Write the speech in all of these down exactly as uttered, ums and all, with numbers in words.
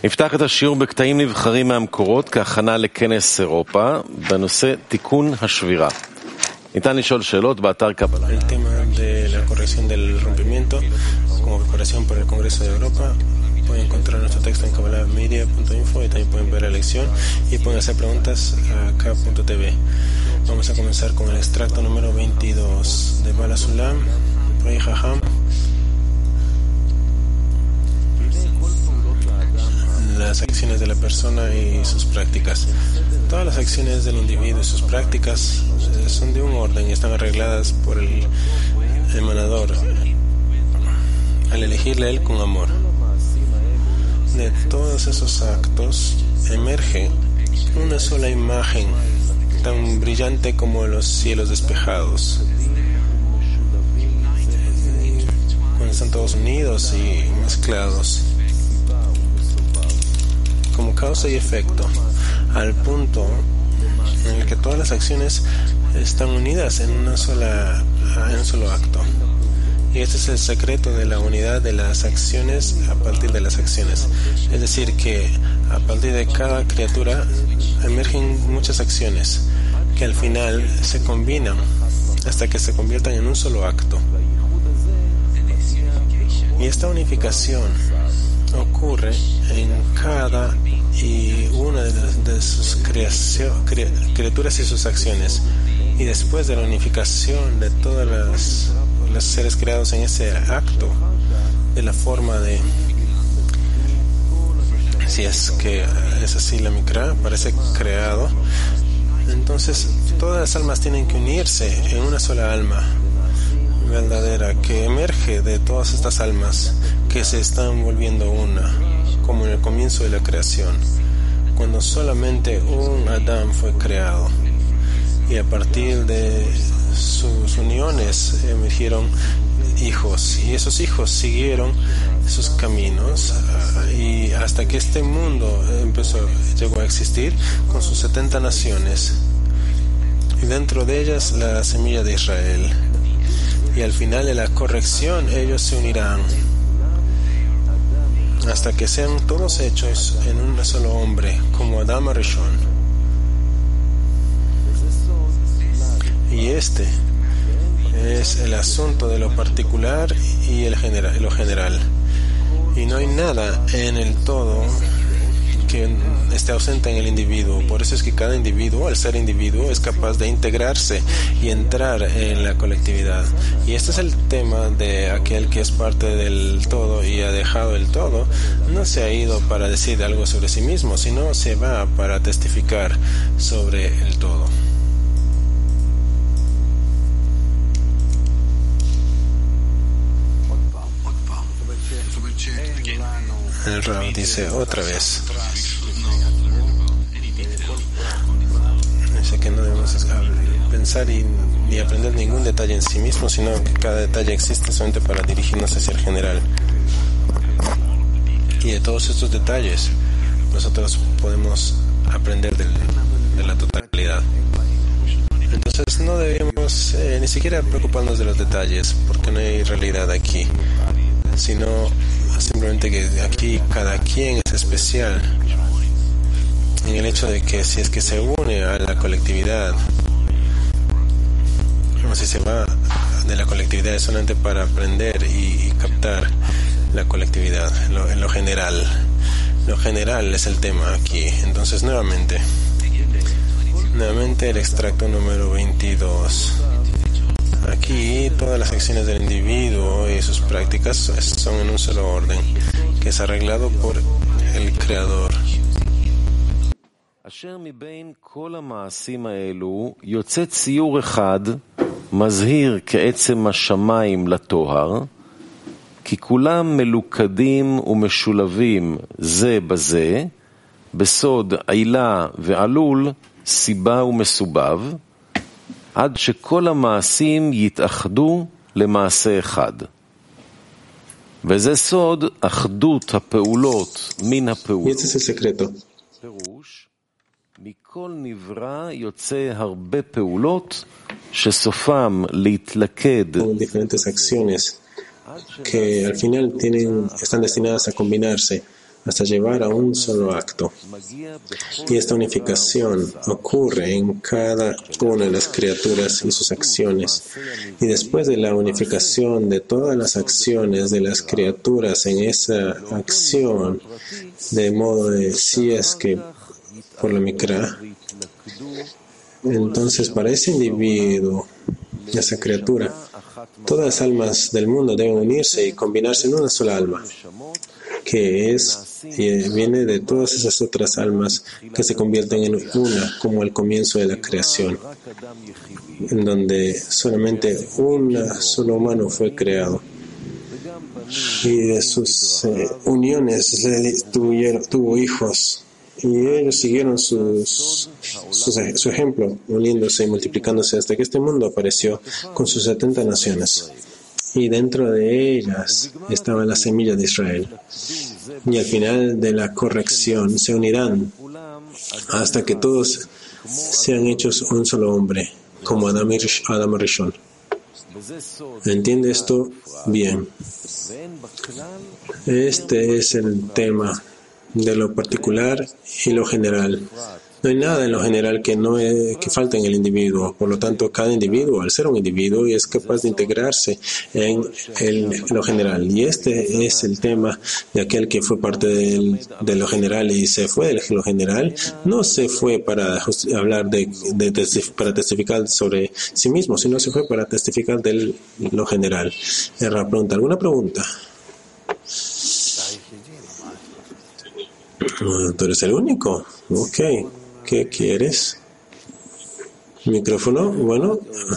נפתח את השיעור בקטעים נבחרים מהמקורות כהכנה לכנס אירופה בנושא תיקון השבירה. ניתן לשאול שאלות באתר קבלה. El tema de la corrección del rompimiento como preparación para el Congreso de Europa. Pueden encontrar nuestro texto en kabbalah media punto info y también pueden ver la lección y pueden hacer preguntas a k punto t v. Vamos a comenzar con el extracto número veintidós de Bala Sulam, Rey Jajam. Las acciones de la persona y sus prácticas. Todas las acciones del individuo y sus prácticas eh, son de un orden y están arregladas por el emanador al elegirle a él con amor. De todos esos actos emerge una sola imagen tan brillante como los cielos despejados, cuando están todos unidos y mezclados como causa y efecto, al punto en el que todas las acciones están unidas en una sola, en un solo acto. Y este es el secreto de la unidad de las acciones a partir de las acciones. Es decir, que a partir de cada criatura emergen muchas acciones que al final se combinan hasta que se conviertan en un solo acto. Y esta unificación ocurre en cada y una de, de sus creación, cri, criaturas y sus acciones. Y después de la unificación de todos los, los seres creados en ese acto, de la forma de, si es que es así la mikra, parece creado, entonces todas las almas tienen que unirse en una sola alma verdadera que emerge de todas estas almas que se están volviendo una, como en el comienzo de la creación, cuando solamente un Adán fue creado y a partir de sus uniones emergieron hijos y esos hijos siguieron sus caminos y hasta que este mundo empezó, llegó a existir con sus setenta naciones y dentro de ellas la semilla de Israel. Y al final de la corrección ellos se unirán hasta que sean todos hechos en un solo hombre, como Adam Arishon. Y este es el asunto de lo particular y el general, lo general. Y no hay nada en el todo que esté ausente en el individuo. Por eso es que cada individuo, al ser individuo, es capaz de integrarse y entrar en la colectividad. Y este es el tema de aquel que es parte del todo y ha dejado el todo. No se ha ido para decir algo sobre sí mismo, sino se va para testificar sobre el todo. El Rab dice otra vez, dice que no debemos pensar y ni aprender ningún detalle en sí mismo, sino que cada detalle existe solamente para dirigirnos hacia el general. Y de todos estos detalles nosotros podemos aprender del, de la totalidad. Entonces no deberíamos eh, ni siquiera preocuparnos de los detalles, porque no hay realidad aquí, sino simplemente que aquí cada quien es especial en el hecho de que si es que se une a la colectividad, o si se va de la colectividad es solamente para aprender y, y captar la colectividad, lo, en lo general. Lo general es el tema aquí. Entonces nuevamente, nuevamente el extracto número veintidós. Aquí todas las acciones del individuo y sus prácticas son en un solo orden, que es arreglado por el Creador. אשר מבין כל המעשים האלו יוצא ציור אחד מזהיר כעצם השמיים לטוהר, כי כולם מלוכדים ומשולבים זה בזה, בסוד עילה ועלול, סיבה ומסובב, עד שכל המעשים יתאחדו למעשה אחד. וזה סוד אחדות הפעולות מן הפעולות. פירוש, מכל נברא יוצא הרבה פעולות שסופם להתלכד. Con diferentes acciones que al final tienen, están destinadas a combinarse hasta llevar a un solo acto. Y esta unificación ocurre en cada una de las criaturas y sus acciones. Y después de la unificación de todas las acciones de las criaturas en esa acción, de modo de si es que por la Mikra, entonces para ese individuo, esa criatura, todas las almas del mundo deben unirse y combinarse en una sola alma, que es y viene de todas esas otras almas que se convierten en una, como al comienzo de la creación, en donde solamente un solo humano fue creado. Y de sus eh, uniones tuvieron, tuvo hijos. Y ellos siguieron sus, sus, su ejemplo, uniéndose y multiplicándose hasta que este mundo apareció con sus setenta naciones. Y dentro de ellas estaba la semilla de Israel. Y al final de la corrección se unirán hasta que todos sean hechos un solo hombre, como Adam y Adam Rishon. ¿Entiende esto? Bien. Este es el tema de lo particular y lo general. No hay nada en lo general que no es, que falte en el individuo. Por lo tanto, cada individuo, al ser un individuo, es capaz de integrarse en, el, en lo general. Y este es el tema de aquel que fue parte del, de lo general y se fue de lo general. No se fue para hablar de, de testif- para testificar sobre sí mismo, sino se fue para testificar de lo general. Era pregunta. ¿Alguna pregunta? ¿Tú eres el único? Ok. ¿Qué quieres? ¿Micrófono? Bueno.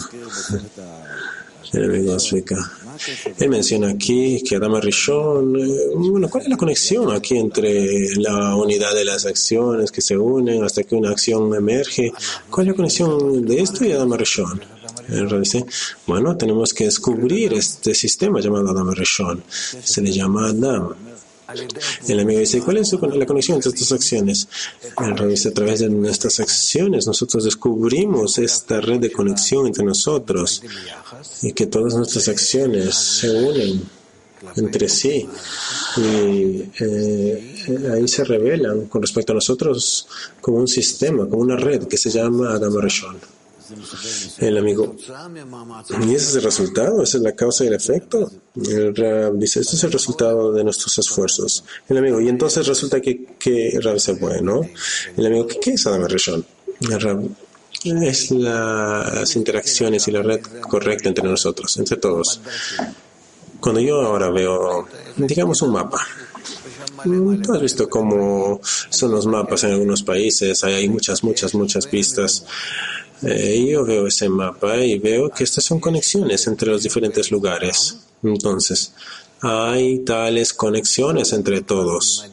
El amigo explica. Él menciona aquí que Adam Rishon, eh, bueno, ¿cuál es la conexión aquí entre la unidad de las acciones que se unen hasta que una acción emerge? ¿Cuál es la conexión de esto y Adam Rishon? Él dice, bueno, tenemos que descubrir este sistema llamado Adam Rishon. Se le llama Adam. El amigo dice, ¿cuál es la conexión entre estas acciones? El Rabbi dice, a través de nuestras acciones nosotros descubrimos esta red de conexión entre nosotros y que todas nuestras acciones se unen entre sí y eh, ahí se revelan con respecto a nosotros como un sistema, como una red que se llama Adam Rishon. El amigo, ¿y ese es el resultado? ¿Esa es la causa y el efecto? El Rab dice, este es el resultado de nuestros esfuerzos. El amigo, y entonces resulta que, que el Rab dice, bueno, el amigo, ¿qué, qué es Adam Rishon? El Rab es la, las interacciones y la red correcta entre nosotros, entre todos. Cuando yo ahora veo, digamos, un mapa, tú has visto cómo son los mapas en algunos países, hay, hay muchas, muchas, muchas pistas. Eh, yo veo ese mapa y veo que estas son conexiones entre los diferentes lugares. Entonces, hay tales conexiones entre todos.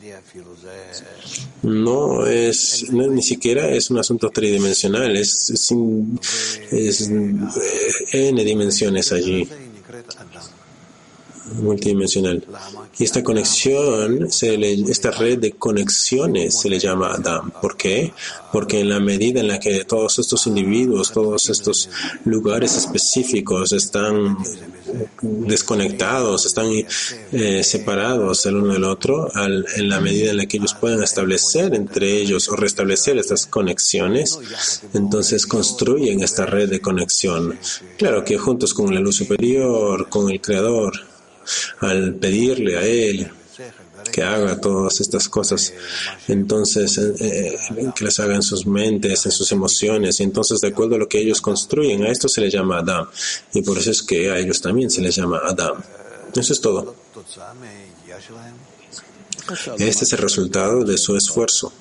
No es, no, ni siquiera es un asunto tridimensional, es, es, es, es n dimensiones allí. Multidimensional. Y esta conexión, se le, esta red de conexiones se le llama Adam. ¿Por qué? Porque en la medida en la que todos estos individuos, todos estos lugares específicos están desconectados, están eh, separados el uno del otro, al, en la medida en la que ellos puedan establecer entre ellos o restablecer estas conexiones, entonces construyen esta red de conexión. Claro que juntos con la luz superior, con el Creador, al pedirle a Él que haga todas estas cosas, entonces eh, que las haga en sus mentes, en sus emociones, y entonces de acuerdo a lo que ellos construyen, a esto se les llama Adam, y por eso es que a ellos también se les llama Adam. Eso es todo. Este es el resultado de su esfuerzo.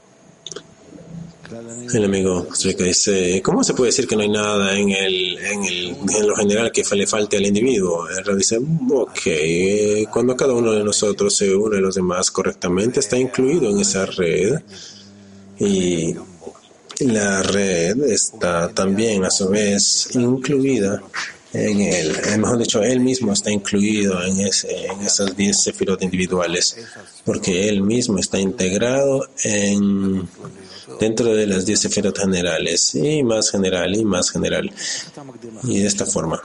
El amigo dice, ¿cómo se puede decir que no hay nada en el, en el, en lo general que le falte al individuo? Él dice, ok, cuando cada uno de nosotros se une a los demás correctamente, está incluido en esa red, y la red está también a su vez incluida en él, mejor dicho, él mismo está incluido en, ese, en esas diez sefirot individuales, porque él mismo está integrado en dentro de las diez sefirot generales, y más general, y más general. Y de esta forma,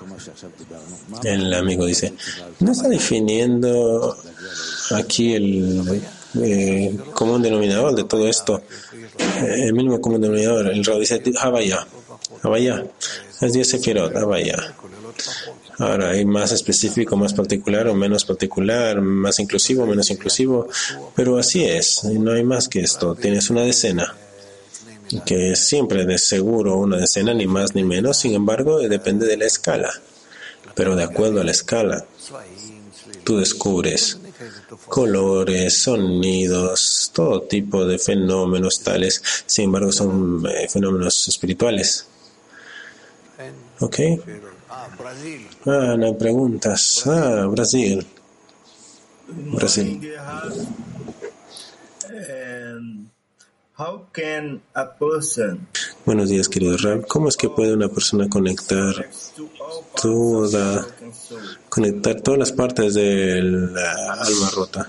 el amigo dice, ¿no está definiendo aquí el, eh, común denominador de todo esto, eh, el mínimo común denominador. El Rab dice Havaya, Havaya, es diez sefirot, Havaya. Ahora, hay más específico, más particular o menos particular, más inclusivo, menos inclusivo, pero así es, no hay más que esto. Tienes una decena, que es siempre de seguro una decena, ni más ni menos, sin embargo, depende de la escala. Pero de acuerdo a la escala, tú descubres colores, sonidos, todo tipo de fenómenos tales, sin embargo, son eh, fenómenos espirituales. ¿Ok? Ah, no hay preguntas. Ah, Brasil. Brasil. Buenos días, querido Rab. ¿Cómo es que puede una persona conectar toda, conectar todas las partes de la alma rota?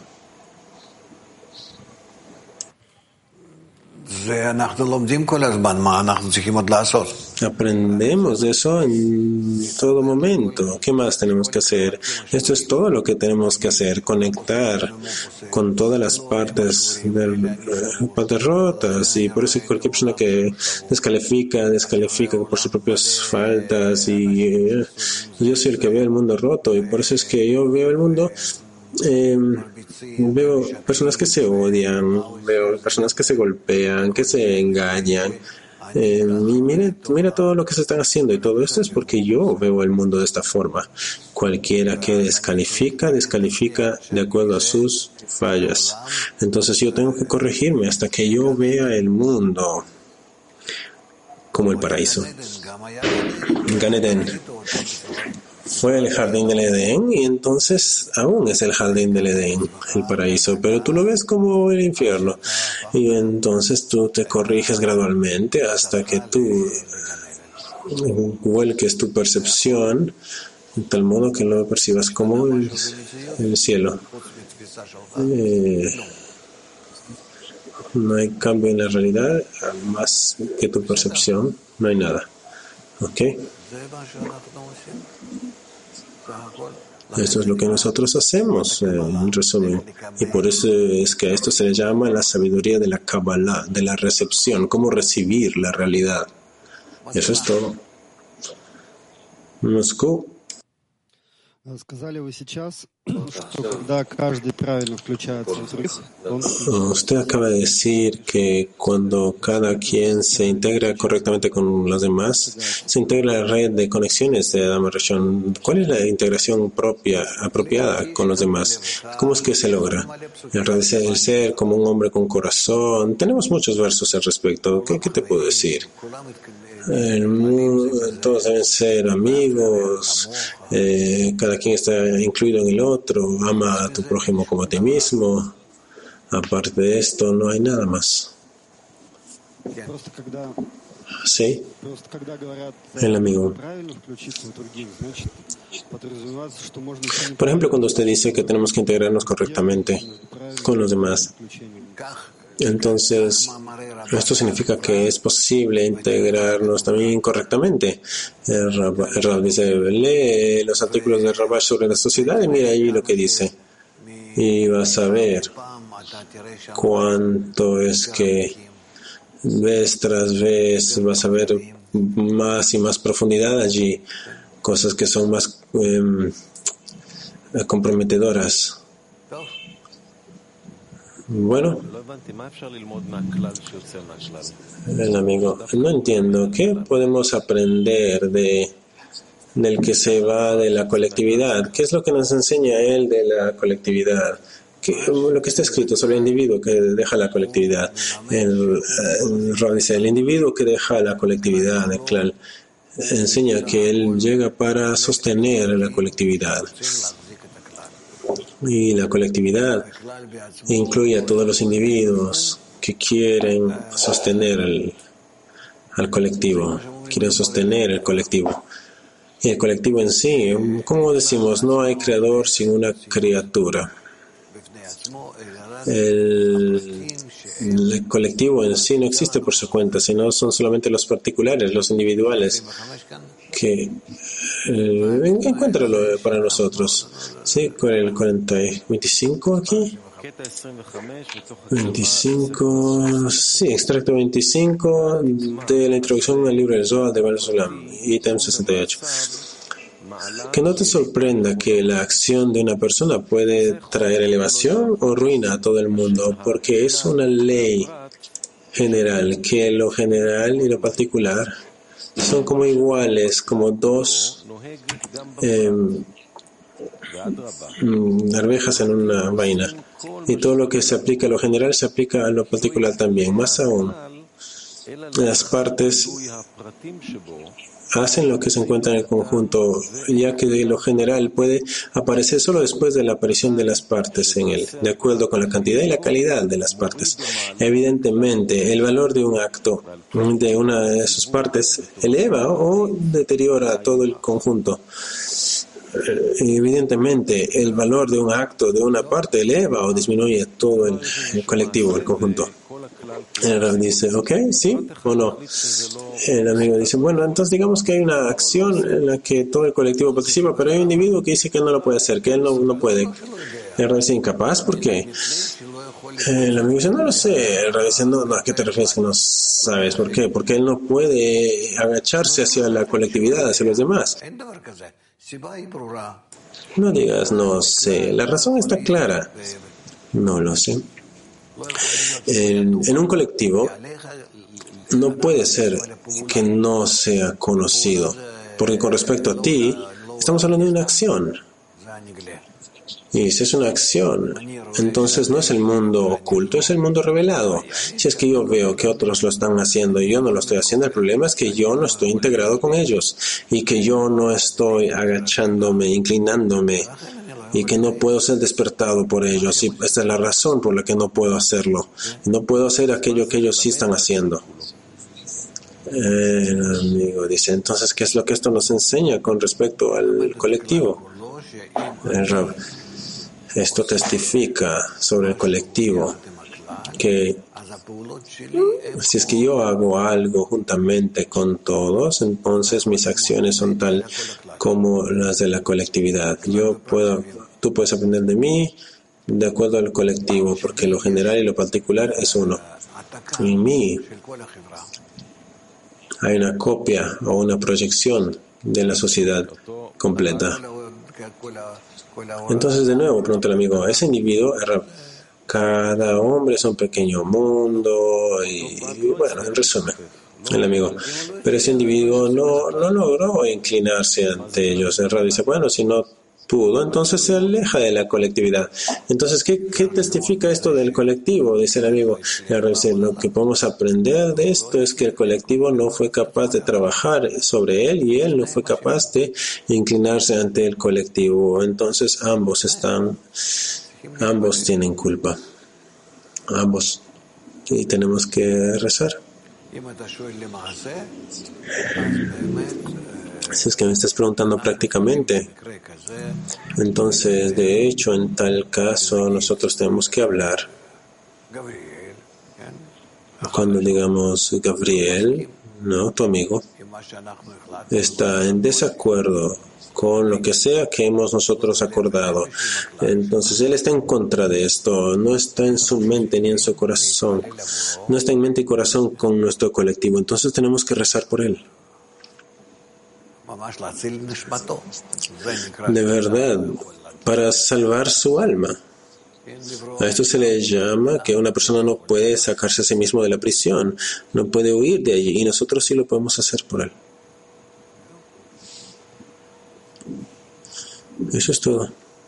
Aprendemos de eso en todo momento. ¿Qué más tenemos que hacer? Esto es todo lo que tenemos que hacer, conectar con todas las partes, de, partes rotas. Y por eso cualquier persona que descalifica, descalifica por sus propias faltas. Y eh, yo soy el que ve el mundo roto. Y por eso es que yo veo el mundo... Eh, veo personas que se odian, veo personas que se golpean, que se engañan. Eh, y mire, mira todo lo que se están haciendo, y todo esto es porque yo veo el mundo de esta forma. Cualquiera que descalifica, descalifica de acuerdo a sus fallas. Entonces yo tengo que corregirme hasta que yo vea el mundo como el paraíso. Gan Eden fue el jardín del Edén, y entonces aún es el jardín del Edén, el paraíso, pero tú lo ves como el infierno, y entonces tú te corriges gradualmente hasta que tú vuelques tu percepción de tal modo que lo percibas como el, el cielo. Eh, no hay cambio en la realidad más que tu percepción, no hay nada. ¿Ok? Esto es lo que nosotros hacemos, eh, en resumen. Y por eso es que a esto se le llama la sabiduría de la Kabbalah, de la recepción, cómo recibir la realidad. Eso es todo. Moscú. Usted acaba de decir que cuando cada quien se integra correctamente con los demás, se integra la red de conexiones de Adam Rishon. ¿Cuál es la integración propia, apropiada con los demás? ¿Cómo es que se logra? El ser como un hombre con corazón. Tenemos muchos versos al respecto. ¿Qué, qué te puedo decir? El mundo, todos deben ser amigos, eh, cada quien está incluido en el otro, ama a tu prójimo como a ti mismo. Aparte de esto, no hay nada más. Sí, el amigo. Por ejemplo, cuando usted dice que tenemos que integrarnos correctamente con los demás, entonces esto significa que es posible integrarnos también correctamente. El Rab, el Rab dice, lee los artículos de Rabash sobre la sociedad y mira ahí lo que dice. Y vas a ver cuánto es que vez tras vez vas a ver más y más profundidad allí, cosas que son más eh, comprometedoras. Bueno, el amigo, no entiendo, ¿qué podemos aprender de del que se va de la colectividad? ¿Qué es lo que nos enseña él de la colectividad? ¿Qué, lo que está escrito sobre el individuo que deja la colectividad? El, el Rab dice, el individuo que deja la colectividad, el clan, enseña que él llega para sostener la colectividad. Y la colectividad incluye a todos los individuos que quieren sostener el, al colectivo, quieren sostener el colectivo. Y el colectivo en sí, como decimos, no hay creador sin una criatura. El, el colectivo en sí no existe por su cuenta, sino son solamente los particulares, los individuales, que eh, encuéntralo para nosotros. ¿Sí? Con el cuarenta y veinticinco aquí. veinticinco, sí, extracto veinticinco de la introducción al libro del Zohar de Baal Sulam, ítem sesenta y ocho. Que no te sorprenda que la acción de una persona puede traer elevación o ruina a todo el mundo, porque es una ley general, que lo general y lo particular son como iguales, como dos eh, arvejas en una vaina. Y todo lo que se aplica a lo general se aplica a lo particular también. Más aún, las partes hacen lo que se encuentra en el conjunto, ya que lo general puede aparecer solo después de la aparición de las partes en él, de acuerdo con la cantidad y la calidad de las partes. Evidentemente, el valor de un acto de una de sus partes eleva o deteriora todo el conjunto. Evidentemente, el valor de un acto de una parte eleva o disminuye todo el, el colectivo, el conjunto. El Rab dice, ok, sí o no. El amigo dice, bueno, entonces digamos que hay una acción en la que todo el colectivo participa, pero hay un individuo que dice que no lo puede hacer, que él no, no puede. El Rab dice, incapaz, ¿por qué? El amigo dice, no lo sé. El Rab dice, no, no, ¿a qué te refieres que no sabes? ¿Por qué? Porque él no puede agacharse hacia la colectividad, hacia los demás. No digas, no sé. La razón está clara. No lo sé. En, en un colectivo no puede ser que no sea conocido, porque con respecto a ti estamos hablando de una acción, y si es una acción, entonces no es el mundo oculto, es el mundo revelado. Si es que yo veo que otros lo están haciendo y yo no lo estoy haciendo, el problema es que yo no estoy integrado con ellos y que yo no estoy agachándome, inclinándome, y que no puedo ser despertado por ellos. Y esta es la razón por la que no puedo hacerlo. No puedo hacer aquello que ellos sí están haciendo. El amigo dice, entonces, ¿qué es lo que esto nos enseña con respecto al colectivo? El Rab, esto testifica sobre el colectivo que si es que yo hago algo juntamente con todos, entonces mis acciones son tal como las de la colectividad. Yo puedo, tú puedes aprender de mí de acuerdo al colectivo, porque lo general y lo particular es uno. En mí hay una copia o una proyección de la sociedad completa. Entonces, de nuevo, pregunta el amigo, ese individuo, cada hombre es un pequeño mundo, y, y bueno, en resumen, el amigo, pero ese individuo no, no logró inclinarse ante ellos. El Rab dice, bueno, si no pudo, entonces se aleja de la colectividad. Entonces, ¿qué, qué testifica esto del colectivo? Dice el amigo. El Rab dice, lo que podemos aprender de esto es que el colectivo no fue capaz de trabajar sobre él y él no fue capaz de inclinarse ante el colectivo. Entonces, ambos están, ambos tienen culpa. Ambos. Y tenemos que rezar. Si es que me estás preguntando prácticamente, entonces, de hecho, en tal caso, nosotros tenemos que hablar. Cuando digamos, Gabriel, ¿no? Tu amigo, está en desacuerdo con lo que sea que hemos nosotros acordado. Entonces, él está en contra de esto, no está en su mente ni en su corazón, no está en mente y corazón con nuestro colectivo. Entonces, tenemos que rezar por él. De verdad, para salvar su alma. A esto se le llama que una persona no puede sacarse a sí mismo de la prisión, no puede huir de allí, y nosotros sí lo podemos hacer por él. Eso es todo.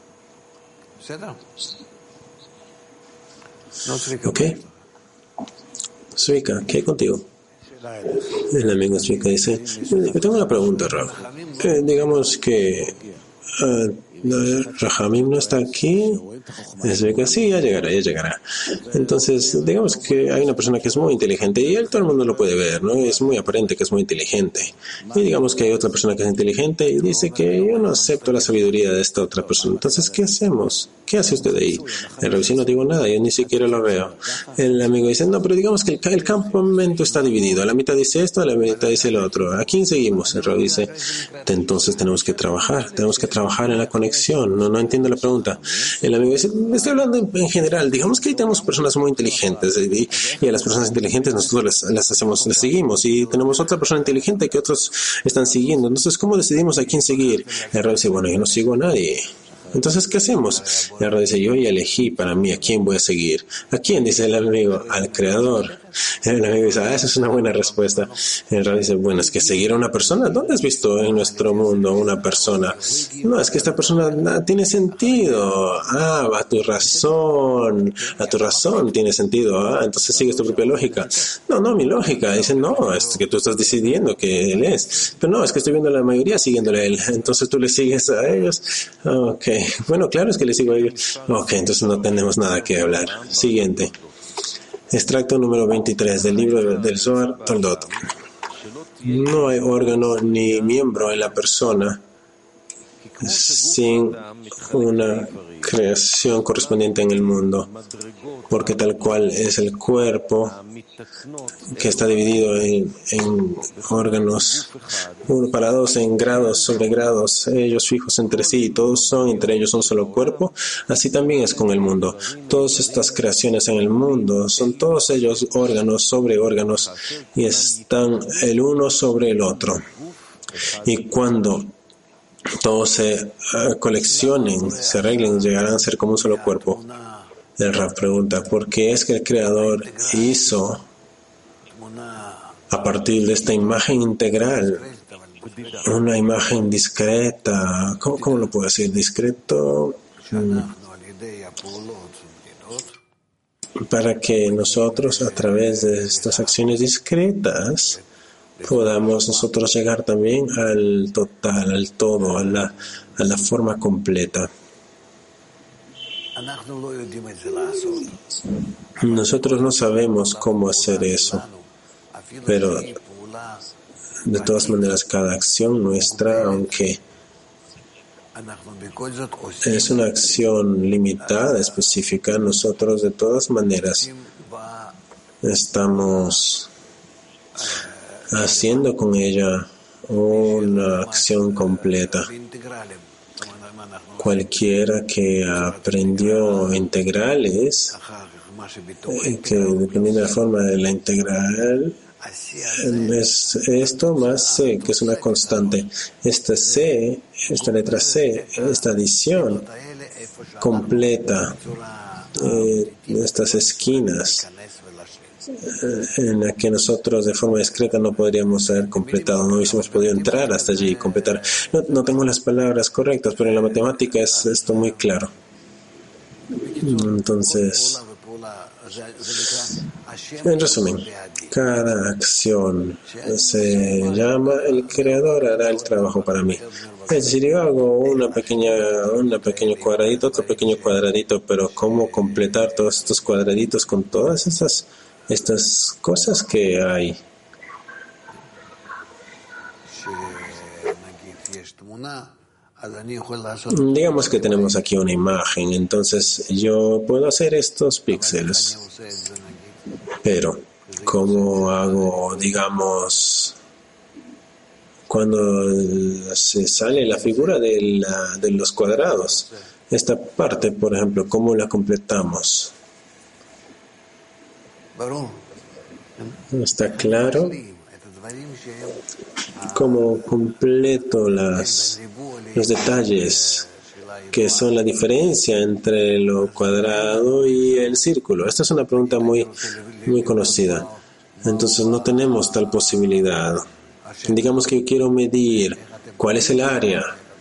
¿Ok? Zvika, ¿qué hay contigo? El amigo Zvika dice, yo tengo una pregunta, Rab. Eh, digamos que uh, Rahamim no está aquí. Zvika, sí, ya llegará, ya llegará. Entonces, digamos que hay una persona que es muy inteligente y él todo el mundo lo puede ver, ¿no? Es muy aparente que es muy inteligente. Y digamos que hay otra persona que es inteligente y dice que yo no acepto la sabiduría de esta otra persona. Entonces, ¿qué hacemos? ¿Qué hace usted ahí? El Rab dice, no digo nada, yo ni siquiera lo veo. El amigo dice, no, pero digamos que el, el campamento está dividido. La mitad dice esto, la mitad dice lo otro. ¿A quién seguimos? El Rab dice, entonces tenemos que trabajar, tenemos que trabajar en la conexión conexión. No, no entiendo la pregunta. El amigo dice, estoy hablando en, en general. Digamos que ahí tenemos personas muy inteligentes y, y a las personas inteligentes nosotros las, las hacemos, las seguimos, y tenemos otra persona inteligente que otros están siguiendo. Entonces, ¿cómo decidimos a quién seguir? El Rab dice, bueno, yo no sigo a nadie. Entonces, ¿qué hacemos? El Rab dice, yo ya elegí para mí a quién voy a seguir. ¿A quién? Dice el amigo, al Creador. El amigo dice, ah, esa es una buena respuesta. El Rab dice, bueno, es que seguir a una persona. ¿Dónde has visto en nuestro mundo una persona? No, es que esta persona no, tiene sentido. Ah, a tu razón. A tu razón tiene sentido. Ah, entonces sigues tu propia lógica. No, no, mi lógica. Dice, no, es que tú estás decidiendo que él es. Pero no, es que estoy viendo a la mayoría siguiéndole a él. Entonces tú le sigues a ellos. Ok. Bueno, claro, es que le sigo a ellos. Ok, entonces no tenemos nada que hablar. Siguiente. Extracto número veintitrés del libro del Zohar Toldot. No hay órgano ni miembro en la persona sin una creación correspondiente en el mundo, porque tal cual es el cuerpo que está dividido en, en órganos uno para dos, en grados sobre grados, ellos fijos entre sí, todos son entre ellos un solo cuerpo. Así también es con el mundo. Todas estas creaciones en el mundo son todos ellos órganos sobre órganos y están el uno sobre el otro. Y cuando todos se uh, coleccionen, se arreglen, llegarán a ser como un solo cuerpo. El Rab pregunta, ¿por qué es que el Creador hizo a partir de esta imagen integral una imagen discreta? ¿Cómo, cómo lo puedo decir? Discreto. Hmm. Para que nosotros, a través de estas acciones discretas, podamos nosotros llegar también al total, al todo, a la, a la forma completa. Nosotros no sabemos cómo hacer eso, pero de todas maneras cada acción nuestra, aunque es una acción limitada, específica, nosotros de todas maneras estamos haciendo con ella una acción completa. Cualquiera que aprendió integrales, que dependiendo de la forma de la integral, es esto más C, que es una constante. Esta C, esta letra C, esta adición completa, eh, estas esquinas, en la que nosotros de forma discreta no podríamos haber completado, no hubiésemos podido entrar hasta allí y completar. No, no tengo las palabras correctas, pero en la matemática es esto muy claro. Entonces, en resumen, cada acción se llama el Creador hará el trabajo para mí. Es decir, yo hago una pequeña, un pequeño cuadradito, otro pequeño cuadradito, pero ¿cómo completar todos estos cuadraditos con todas esas estas cosas que hay? Digamos que tenemos aquí una imagen, entonces yo puedo hacer estos píxeles, pero ¿cómo hago, digamos, cuando se sale la figura de, la, de los cuadrados? Esta parte, por ejemplo, ¿cómo la completamos? ¿Está claro? ¿Cómo completo las, los detalles que son la diferencia entre lo cuadrado y el círculo? Esta es una pregunta muy, muy conocida. Entonces no tenemos tal posibilidad. Digamos que yo quiero medir cuál es el área.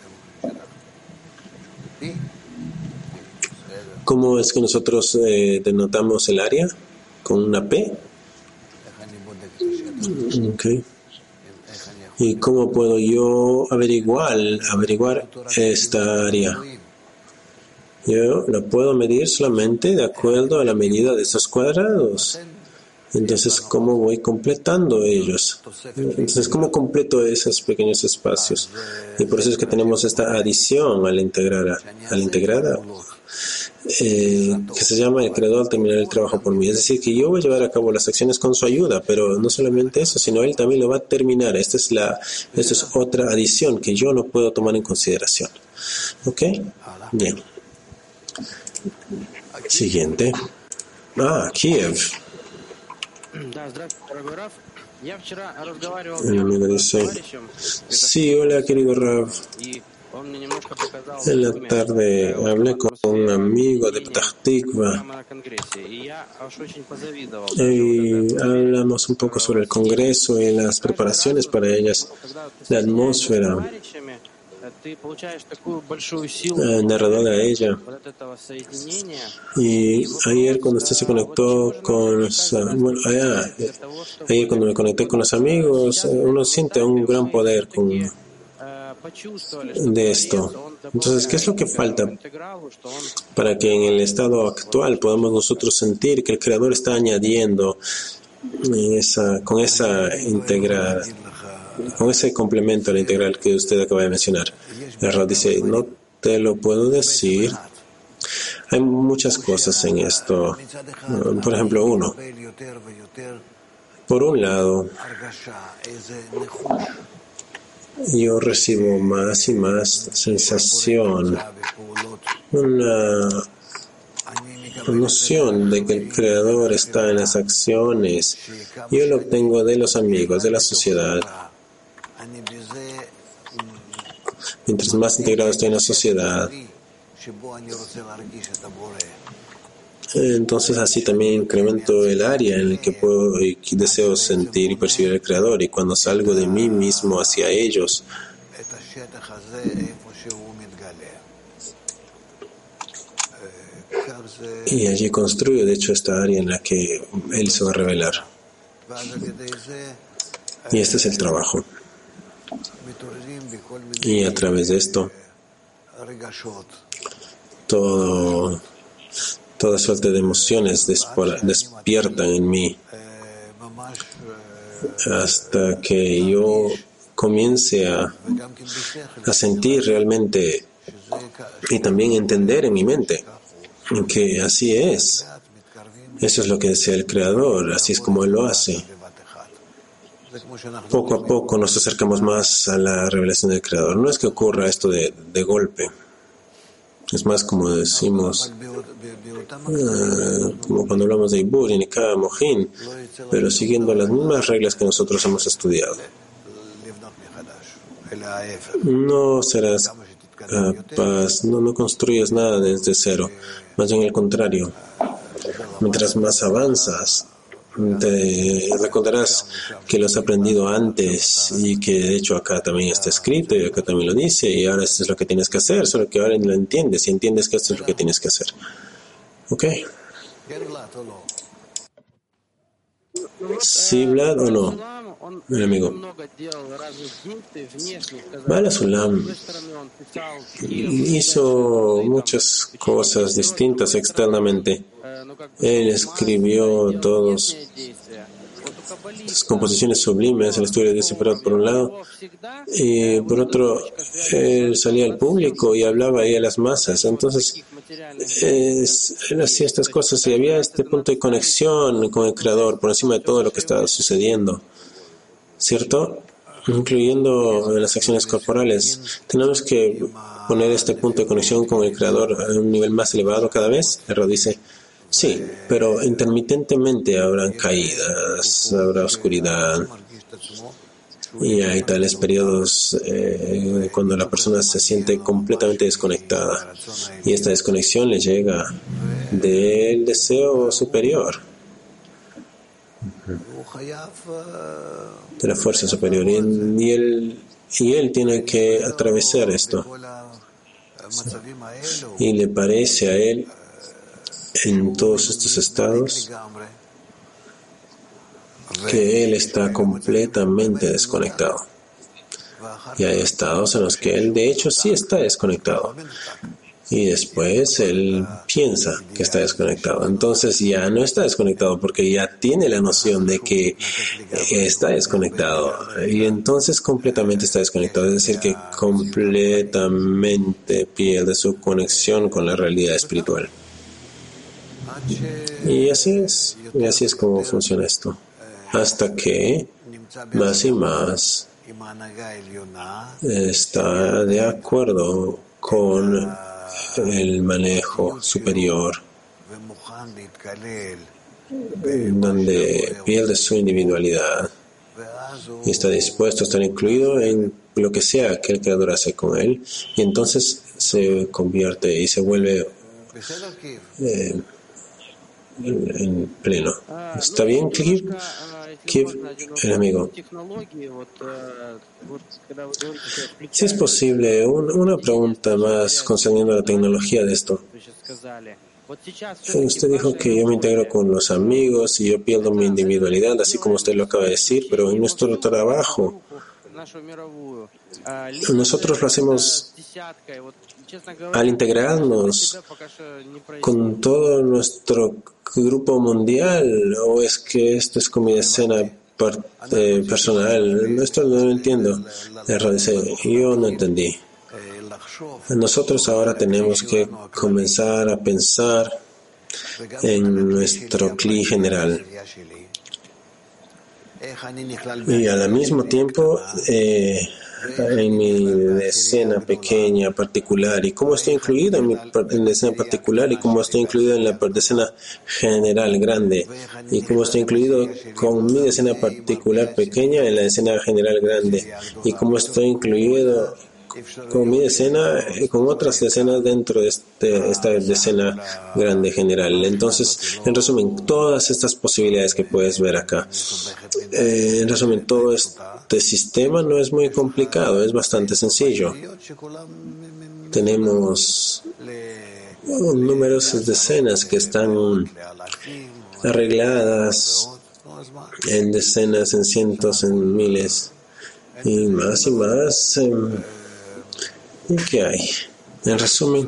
¿Cómo es que nosotros eh, denotamos el área? ¿Con una P? Okay. ¿Y cómo puedo yo averiguar, averiguar esta área? Yo la puedo medir solamente de acuerdo a la medida de esos cuadrados. Entonces, ¿cómo voy completando ellos? Entonces, ¿cómo completo esos pequeños espacios? Y por eso es que tenemos esta adición al integrar, al integrar eh, que se llama el creador terminar el trabajo por mí. Es decir, que yo voy a llevar a cabo las acciones con su ayuda, pero no solamente eso, sino él también lo va a terminar. Esta es la, esta es otra adición que yo no puedo tomar en consideración. ¿Ok? Bien. Siguiente. Ah, Kiev. El amigo dice, sí, hola querido Rav. En la tarde hablé con un amigo de Petah Tikva y hablamos un poco sobre el Congreso y las preparaciones para ellas, la atmósfera alrededor de ella. Y ayer cuando usted se conectó con los, bueno, allá, ayer cuando me conecté con los amigos, uno siente un gran poder con de esto. Entonces, ¿qué es lo que falta para que en el estado actual podamos nosotros sentir que el Creador está añadiendo en esa, con esa integral, con ese complemento a la integral que usted acaba de mencionar? El Rav dice, no te lo puedo decir. Hay muchas cosas en esto. Por ejemplo, uno. Por un lado, yo recibo más y más sensación, una noción de que el Creador está en las acciones. Yo lo obtengo de los amigos, de la sociedad. Mientras más integrado estoy en la sociedad, entonces así también incremento el área en el que puedo y deseo sentir y percibir al Creador, y cuando salgo de mí mismo hacia ellos, y allí construyo de hecho esta área en la que Él se va a revelar, y este es el trabajo. Y a través de esto todo Toda suerte de emociones despiertan en mí hasta que yo comience a, a sentir realmente y también entender en mi mente que así es. Eso es lo que desea el Creador, así es como Él lo hace. Poco a poco nos acercamos más a la revelación del Creador. No es que ocurra esto de, de golpe. Es más como decimos, uh, como cuando hablamos de Ibur, Nikah, Mohin, pero siguiendo las mismas reglas que nosotros hemos estudiado. No serás capaz, no, no construyes nada desde cero, más bien al contrario. Mientras más avanzas, te recordarás que lo has aprendido antes y que de hecho acá también está escrito y acá también lo dice, y ahora esto es lo que tienes que hacer, solo que ahora lo entiendes y entiendes que esto es lo que tienes que hacer. ¿Ok? ¿Sí, Vlad, o no? El amigo. Bala Sulam hizo muchas cosas distintas externamente. Él escribió todas sus composiciones sublimes, el estudio de Separat por un lado, y por otro, él salía al público y hablaba ahí a las masas. Entonces, es, él hacía estas cosas y había este punto de conexión con el Creador por encima de todo lo que estaba sucediendo, ¿cierto? Incluyendo las acciones corporales. Tenemos que poner este punto de conexión con el Creador a un nivel más elevado cada vez. El Rav dice, sí, pero intermitentemente habrán caídas, habrá oscuridad, y hay tales periodos eh, cuando la persona se siente completamente desconectada, y esta desconexión le llega del deseo superior, de la fuerza superior, y, y, él, y él tiene que atravesar esto, y le parece a él en todos estos estados que él está completamente desconectado. Y hay estados en los que él de hecho sí está desconectado. Y después él piensa que está desconectado. Entonces ya no está desconectado porque ya tiene la noción de que está desconectado. Y entonces completamente está desconectado. Es decir, que completamente pierde su conexión con la realidad espiritual. Y así es, y así es como funciona esto. Hasta que más y más está de acuerdo con el manejo superior, donde pierde su individualidad y está dispuesto a estar incluido en lo que sea que el Creador hace con él, y entonces se convierte y se vuelve eh, en, en pleno. ¿Está bien, Kiv? Kiv, el amigo. Si es posible, un, una pregunta más concerniendo la tecnología de esto. Usted dijo que yo me integro con los amigos y yo pierdo mi individualidad, así como usted lo acaba de decir, pero en nuestro trabajo nosotros lo hacemos al integrarnos con todo nuestro grupo mundial, o es que esto es como mi escena eh, personal. Esto no lo entiendo. Yo no entendí. Nosotros ahora tenemos que comenzar a pensar en nuestro cli general. Y al mismo tiempo, eh, en mi escena pequeña, particular, y cómo estoy incluido en mi en la escena particular, y cómo estoy incluido en la escena general grande, y cómo estoy incluido con mi escena particular pequeña en la escena general grande, y cómo estoy incluido con mi escena y con otras escenas dentro de este, esta escena grande general. Entonces, en resumen, todas estas posibilidades que puedes ver acá, eh, en resumen, todo este sistema no es muy complicado, es bastante sencillo. Tenemos numerosas decenas que están arregladas en decenas, en cientos, en miles, y más y más. Eh, ¿Y qué hay? En resumen,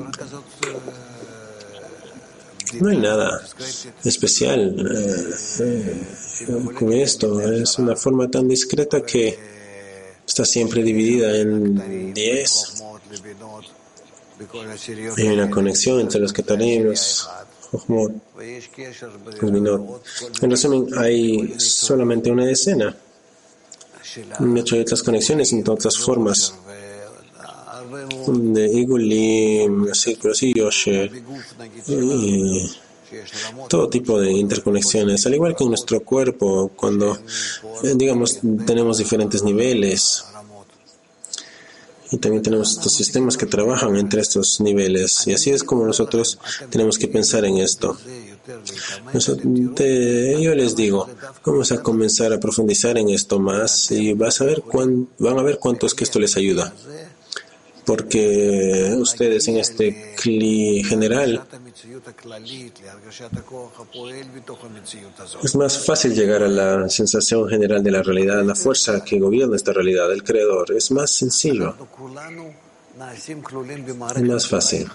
no hay nada especial eh, eh, con esto. Es una forma tan discreta que está siempre dividida en diez. Hay una conexión entre los Ketarim, los Jochmot, los Binot. En resumen, hay solamente una decena. De hecho, hay otras conexiones en otras formas de Igulim, círculos y Yosher, y todo tipo de interconexiones, al igual que en nuestro cuerpo, cuando, digamos, tenemos diferentes niveles, y también tenemos estos sistemas que trabajan entre estos niveles, y así es como nosotros tenemos que pensar en esto. Nosotros, te, yo les digo, vamos a comenzar a profundizar en esto más, y vas a ver cuán, van a ver cuánto es que esto les ayuda. Porque ustedes en este cli general es más fácil llegar a la sensación general de la realidad, la fuerza que gobierna esta realidad, el Creador. Es más sencillo, es más fácil.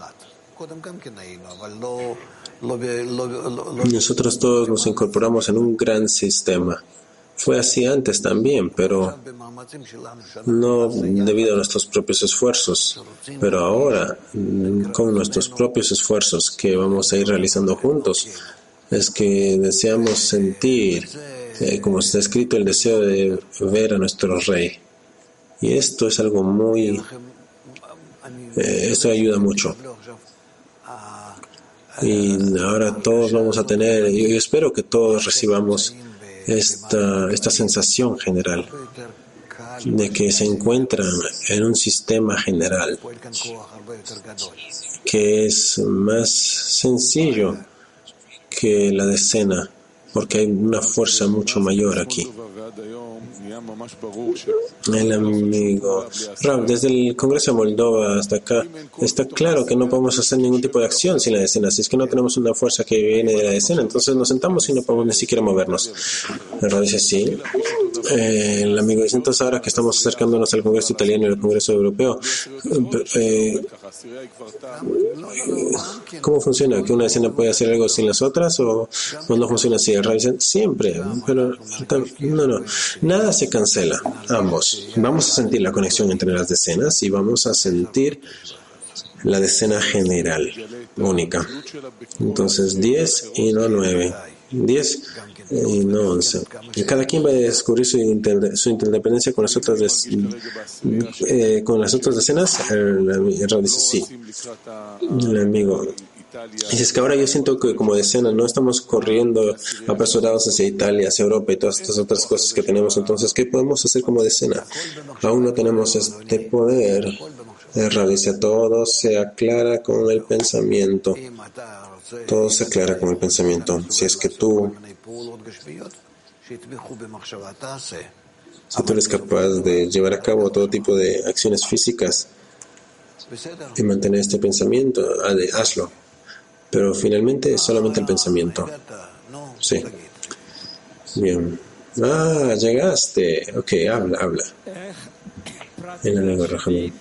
Nosotros todos nos incorporamos en un gran sistema. Fue así antes también, pero no debido a nuestros propios esfuerzos. Pero ahora, con nuestros propios esfuerzos que vamos a ir realizando juntos, es que deseamos sentir, eh, como está escrito, el deseo de ver a nuestro Rey. Y esto es algo muy... Eh, esto ayuda mucho. Y ahora todos vamos a tener, yo espero que todos recibamos Esta, esta sensación general de que se encuentran en un sistema general que es más sencillo que la decena, porque hay una fuerza mucho mayor aquí. El amigo Rav, desde el Congreso de Moldova hasta acá, está claro que no podemos hacer ningún tipo de acción sin la decena. Si es que no tenemos una fuerza que viene de la decena, entonces nos sentamos y no podemos ni siquiera movernos. El Rav dice sí. Eh, el amigo dice, entonces ahora que estamos acercándonos al Congreso italiano y al Congreso europeo, eh, ¿cómo funciona? ¿Que una decena puede hacer algo sin las otras o, o no funciona así? El Rav dice, siempre, pero no, no, nada se cancela, ambos. Vamos a sentir la conexión entre las decenas y vamos a sentir la decena general, única. Entonces, diez y no nueve. diez y no once. Y cada quien va a descubrir su, inter, su interdependencia con las otras des, eh, con las otras decenas. El, el Rab dice sí. El amigo dice es que ahora yo siento que como decena no estamos corriendo apresurados hacia Italia, hacia Europa y todas estas otras cosas que tenemos. Entonces, ¿qué podemos hacer como decena? Aún no tenemos este poder. El Rab dice todo se aclara con el pensamiento. Todo se aclara con el pensamiento. Si es que tú, si tú eres capaz de llevar a cabo todo tipo de acciones físicas y mantener este pensamiento, hazlo. Pero finalmente es solamente el pensamiento. Sí. Bien. Ah, llegaste. Ok, habla, habla. En el amigo Rahamim.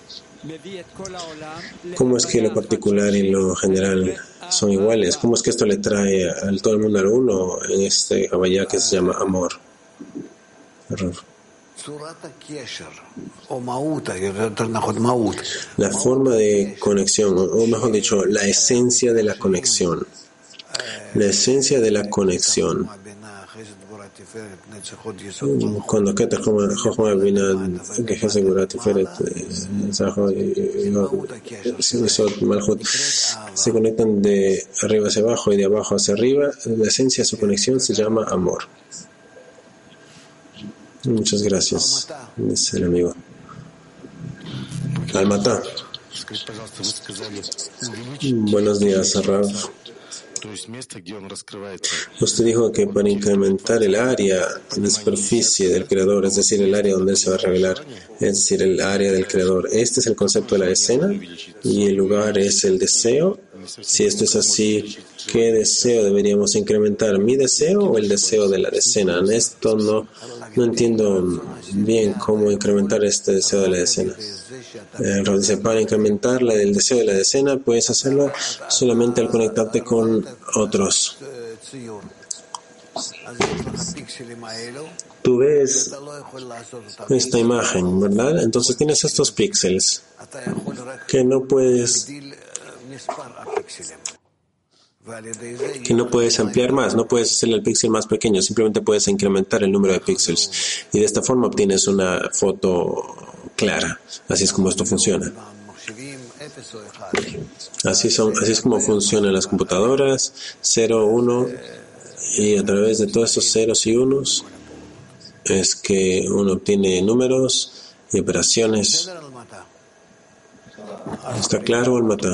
¿Cómo es que lo particular y lo general son iguales? ¿Cómo es que esto le trae a todo el mundo al uno en este Havaya que se llama amor? Error. La forma de conexión, o mejor dicho, la esencia de la conexión. La esencia de la conexión. Cuando Keter Jochma Bina que Gesed Gvura Tiferet Yesod Malchut se conectan de arriba hacia abajo y de abajo hacia arriba, la esencia de su conexión se llama amor. Muchas gracias, dice el amigo. Almatá. Buenos días, Rav. Usted dijo que para incrementar el área de superficie del creador, es decir, el área donde él se va a revelar, es decir, el área del creador, este es el concepto de la escena y el lugar es el deseo. Si esto es así, ¿qué deseo deberíamos incrementar? ¿Mi deseo o el deseo de la decena? En esto no, no entiendo bien cómo incrementar este deseo de la decena. Eh, dice, para incrementar la, el deseo de la decena, puedes hacerlo solamente al conectarte con otros. Tú ves esta imagen, ¿verdad? Entonces tienes estos píxeles que no puedes que no puedes ampliar más, no puedes hacerle el píxel más pequeño, simplemente puedes incrementar el número de píxeles y de esta forma obtienes una foto clara. Así es como esto funciona. Así son, así es como funcionan las computadoras, cero, uno, y a través de todos estos ceros y unos es que uno obtiene números y operaciones. ¿Está claro, Almatá?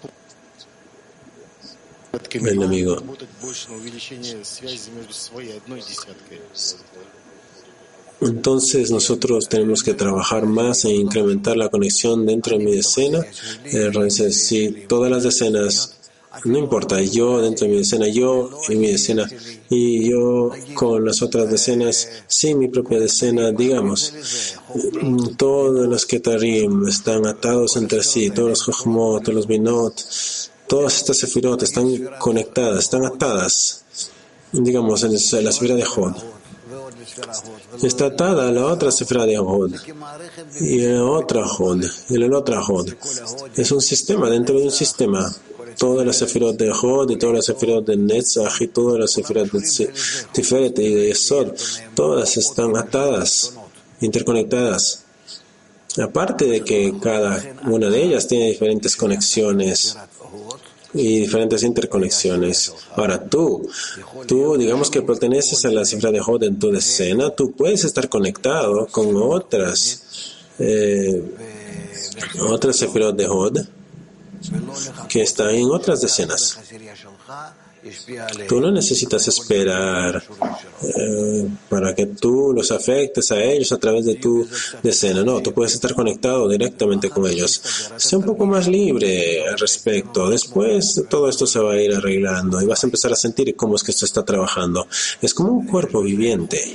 El amigo. Entonces nosotros tenemos que trabajar más en incrementar la conexión dentro de mi decena. Eh, dice, si todas las decenas, no importa, yo dentro de mi decena, yo y mi decena, y yo con las otras decenas, sin mi propia decena, digamos, todos los Ketarim están atados entre sí, todos los Jochmot, todos los Binot, todas estas Sefirot están conectadas, están atadas, digamos, en la Sefira de Hod. Está atada a la otra Sefira de Hod y a la otra Hod y a la otra Hod. Es un sistema dentro de un sistema. Todas las Sefirot de Hod y todas las Sefirot de Netzach y todas las Sefirot de Tiferet y de Yesod, todas están atadas, interconectadas. Aparte de que cada una de ellas tiene diferentes conexiones y diferentes interconexiones. Ahora tú, tú digamos que perteneces a la cifra de Hod en tu decena, tú puedes estar conectado con otras eh, otras sefirot de Hod que están en otras decenas. Tú no necesitas esperar eh, para que tú los afectes a ellos a través de tu decena. No, tú puedes estar conectado directamente con ellos. Sé un poco más libre al respecto. Después todo esto se va a ir arreglando y vas a empezar a sentir cómo es que esto está trabajando. Es como un cuerpo viviente.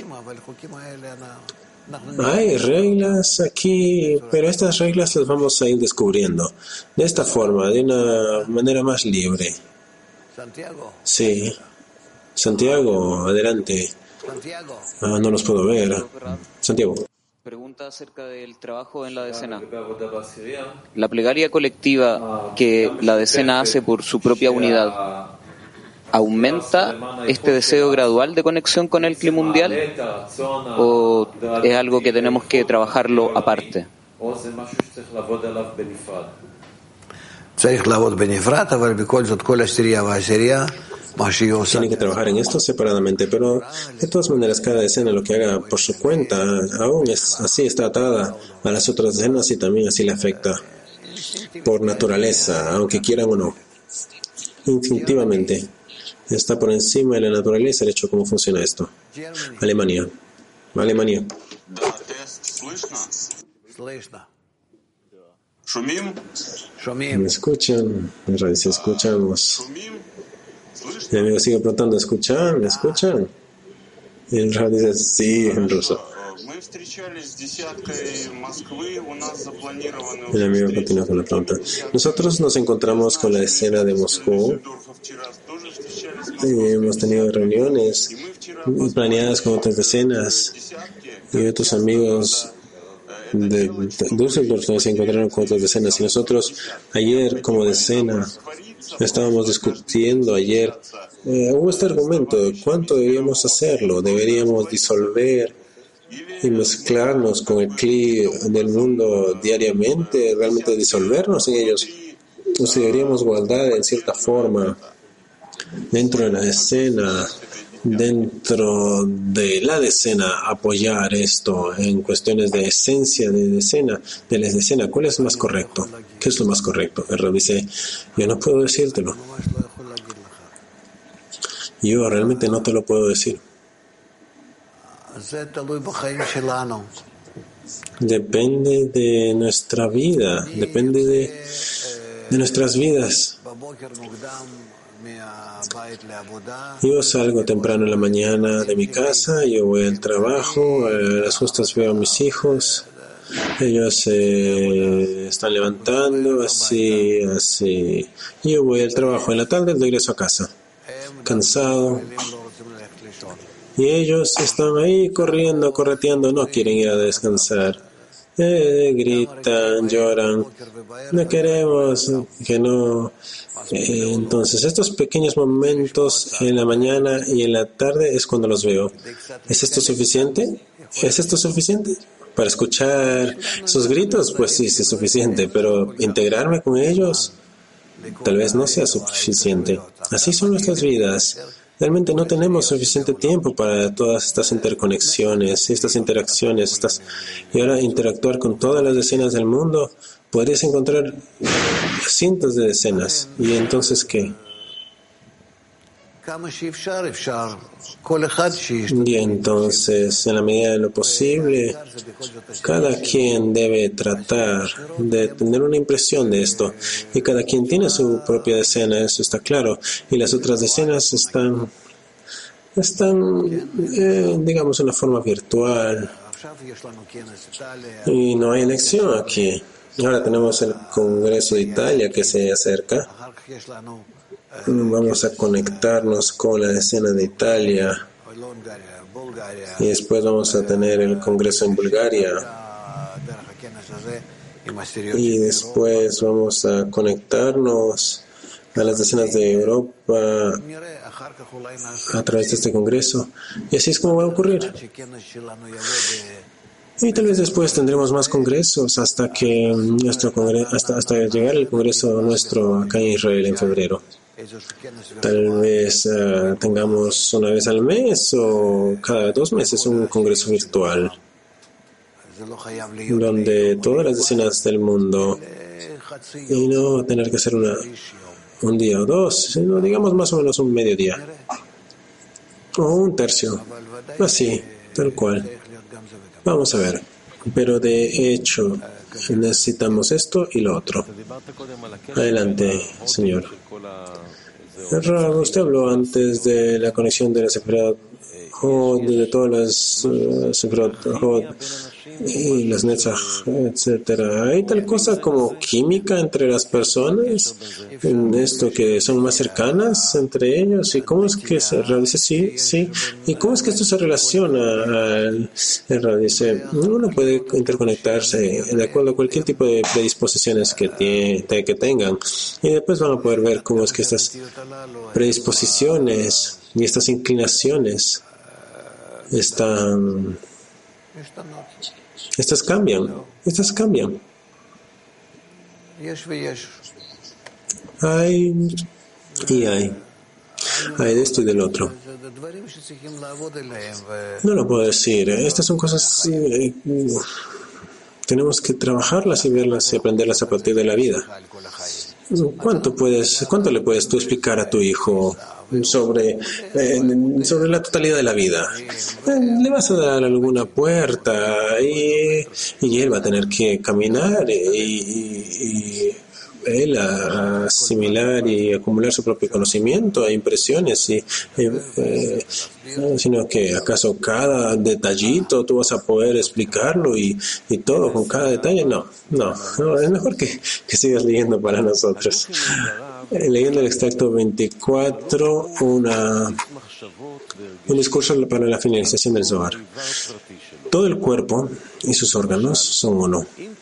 Hay reglas aquí, pero estas reglas las vamos a ir descubriendo de esta forma, de una manera más libre. Sí. Santiago, adelante. Ah, no los puedo ver. Santiago. Pregunta acerca del trabajo en la decena. La plegaria colectiva que la decena hace por su propia unidad, ¿aumenta este deseo gradual de conexión con el clima mundial o es algo que tenemos que trabajarlo aparte? Tiene que trabajar en esto separadamente, pero de todas maneras cada escena lo que haga por su cuenta, aún es así, está atada a las otras escenas y también así le afecta por naturaleza, aunque quieran o no. Instintivamente está por encima de la naturaleza el hecho de cómo funciona esto. Alemania. Alemania. ¿Me escuchan? Si escuchamos. Mi amigo sigue preguntando, ¿escuchan? ¿Me escuchan? Y el radio dice, sí, en ruso. El amigo continúa con la pregunta. Nosotros nos encontramos con la escena de Moscú y hemos tenido reuniones planeadas con otras decenas y otros amigos de Düsseldorf también se encontraron con otras decenas y nosotros ayer como decena estábamos discutiendo ayer eh, hubo este argumento de cuánto deberíamos hacerlo, deberíamos disolver y mezclarnos con el cli del mundo diariamente, realmente disolvernos en ellos, o si deberíamos guardar en cierta forma dentro de la escena, dentro de la decena, apoyar esto en cuestiones de esencia de decena, de la decena. ¿Cuál es más correcto? ¿Qué es lo más correcto? El Rab dice, yo no puedo decírtelo. Yo realmente no te lo puedo decir. Depende de nuestra vida, depende de, de nuestras vidas. Yo salgo temprano en la mañana de mi casa, yo voy al trabajo, a las justas veo a mis hijos, ellos se eh, están levantando, así, así. Yo voy al trabajo, en la tarde regreso a casa, cansado. Y ellos están ahí corriendo, correteando, no quieren ir a descansar. Eh, gritan, lloran, no queremos, que no. Eh, entonces, estos pequeños momentos en la mañana y en la tarde es cuando los veo. ¿Es esto suficiente? ¿Es esto suficiente? Para escuchar sus gritos, pues sí, sí es suficiente, pero integrarme con ellos tal vez no sea suficiente. Así son nuestras vidas. Realmente no tenemos suficiente tiempo para todas estas interconexiones, estas interacciones, estas y ahora interactuar con todas las decenas del mundo. Podrías encontrar cientos de decenas. ¿Y entonces qué? Y entonces, en la medida de lo posible, cada quien debe tratar de tener una impresión de esto. Y cada quien tiene su propia decena, eso está claro. Y las otras decenas están, están eh, digamos, en una forma virtual. Y no hay elección aquí. Ahora tenemos el Congreso de Italia que se acerca. Vamos a conectarnos con la decena de Italia y después vamos a tener el Congreso en Bulgaria y después vamos a conectarnos a las decenas de Europa a través de este Congreso y así es como va a ocurrir. Y tal vez después tendremos más congresos hasta que nuestro congreso, hasta, hasta llegar el congreso nuestro acá en Israel en febrero. Tal vez uh, tengamos una vez al mes o cada dos meses un congreso virtual donde todas las decenas del mundo y no tener que hacer una, un día o dos, sino digamos más o menos un mediodía o un tercio, así, tal cual. Vamos a ver, pero de hecho necesitamos esto y lo otro. Adelante, señor. Rab, usted habló antes de la conexión de la Sefirot Hod, de todas las uh, Sefirot Hod, y las Netzach, etcétera. Hay tal cosa como química entre las personas, en esto que son más cercanas entre ellos. ¿Y cómo es que se realiza? Sí, sí. ¿Y cómo es que esto se relaciona al dice? Uno puede interconectarse de acuerdo a cualquier tipo de predisposiciones que, tiene, que tengan, y después van a poder ver cómo es que estas predisposiciones y estas inclinaciones están estas cambian estas cambian hay y hay hay de esto y del otro. No lo puedo decir. Estas son cosas eh, tenemos que trabajarlas y verlas y aprenderlas a partir de la vida. ¿Cuánto puedes cuánto le puedes tú explicar a tu hijo sobre, eh, sobre la totalidad de la vida? Eh, le vas a dar alguna puerta y, y él va a tener que caminar y, y, y él a, a asimilar y acumular su propio conocimiento e impresiones, y, eh, eh, sino que acaso cada detallito tú vas a poder explicarlo y, y todo con cada detalle. No, no, no, es mejor que, que sigas leyendo para nosotros. Eh, leyendo el extracto veinticuatro, una, un discurso para la finalización del Zohar. Todo el cuerpo y sus órganos son uno.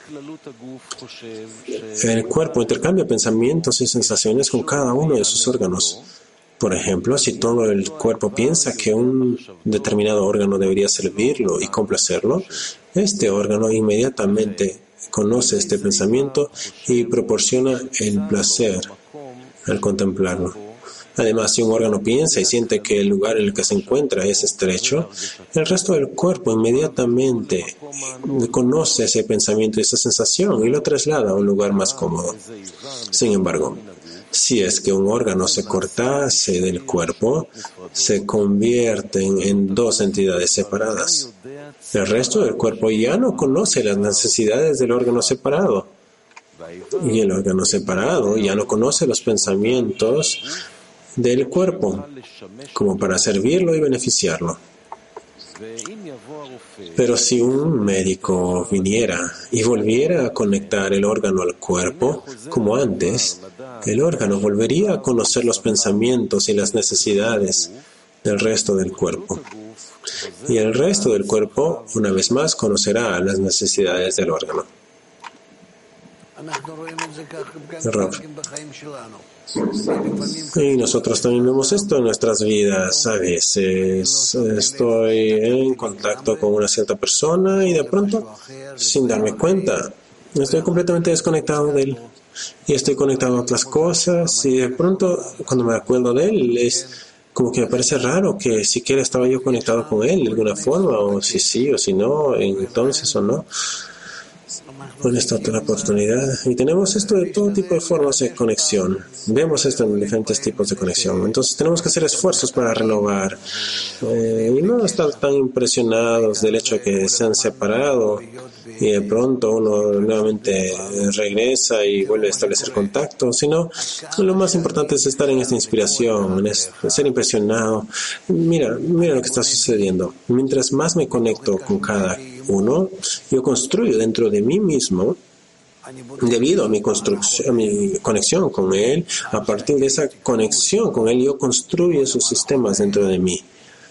El cuerpo intercambia pensamientos y sensaciones con cada uno de sus órganos. Por ejemplo, si todo el cuerpo piensa que un determinado órgano debería servirlo y complacerlo, este órgano inmediatamente conoce este pensamiento y proporciona el placer al contemplarlo. Además, si un órgano piensa y siente que el lugar en el que se encuentra es estrecho, el resto del cuerpo inmediatamente conoce ese pensamiento y esa sensación y lo traslada a un lugar más cómodo. Sin embargo, si es que un órgano se cortase del cuerpo, se convierten en dos entidades separadas. El resto del cuerpo ya no conoce las necesidades del órgano separado. Y el órgano separado ya no conoce los pensamientos del cuerpo como para servirlo y beneficiarlo. Pero si un médico viniera y volviera a conectar el órgano al cuerpo como antes, el órgano volvería a conocer los pensamientos y las necesidades del resto del cuerpo. Y el resto del cuerpo, una vez más, conocerá las necesidades del órgano. Y nosotros también vemos esto en nuestras vidas. A veces estoy en contacto con una cierta persona y de pronto, sin darme cuenta, estoy completamente desconectado de él. Y estoy conectado a otras cosas y de pronto, cuando me acuerdo de él, es como que me parece raro que siquiera estaba yo conectado con él de alguna forma, o si sí o si no, entonces o no. Con esta otra oportunidad. Y tenemos esto de todo tipo de formas de conexión. Vemos esto en diferentes tipos de conexión. Entonces tenemos que hacer esfuerzos para renovar. Eh, y no estar tan impresionados del hecho de que se han separado y de pronto uno nuevamente regresa y vuelve a establecer contacto, sino lo más importante es estar en esta inspiración, es ser impresionado. Mira, mira lo que está sucediendo. Mientras más me conecto con cada uno, yo construyo dentro de mí mismo, debido a mi construcción, a mi conexión con él. A partir de esa conexión con él, yo construyo sus sistemas dentro de mí.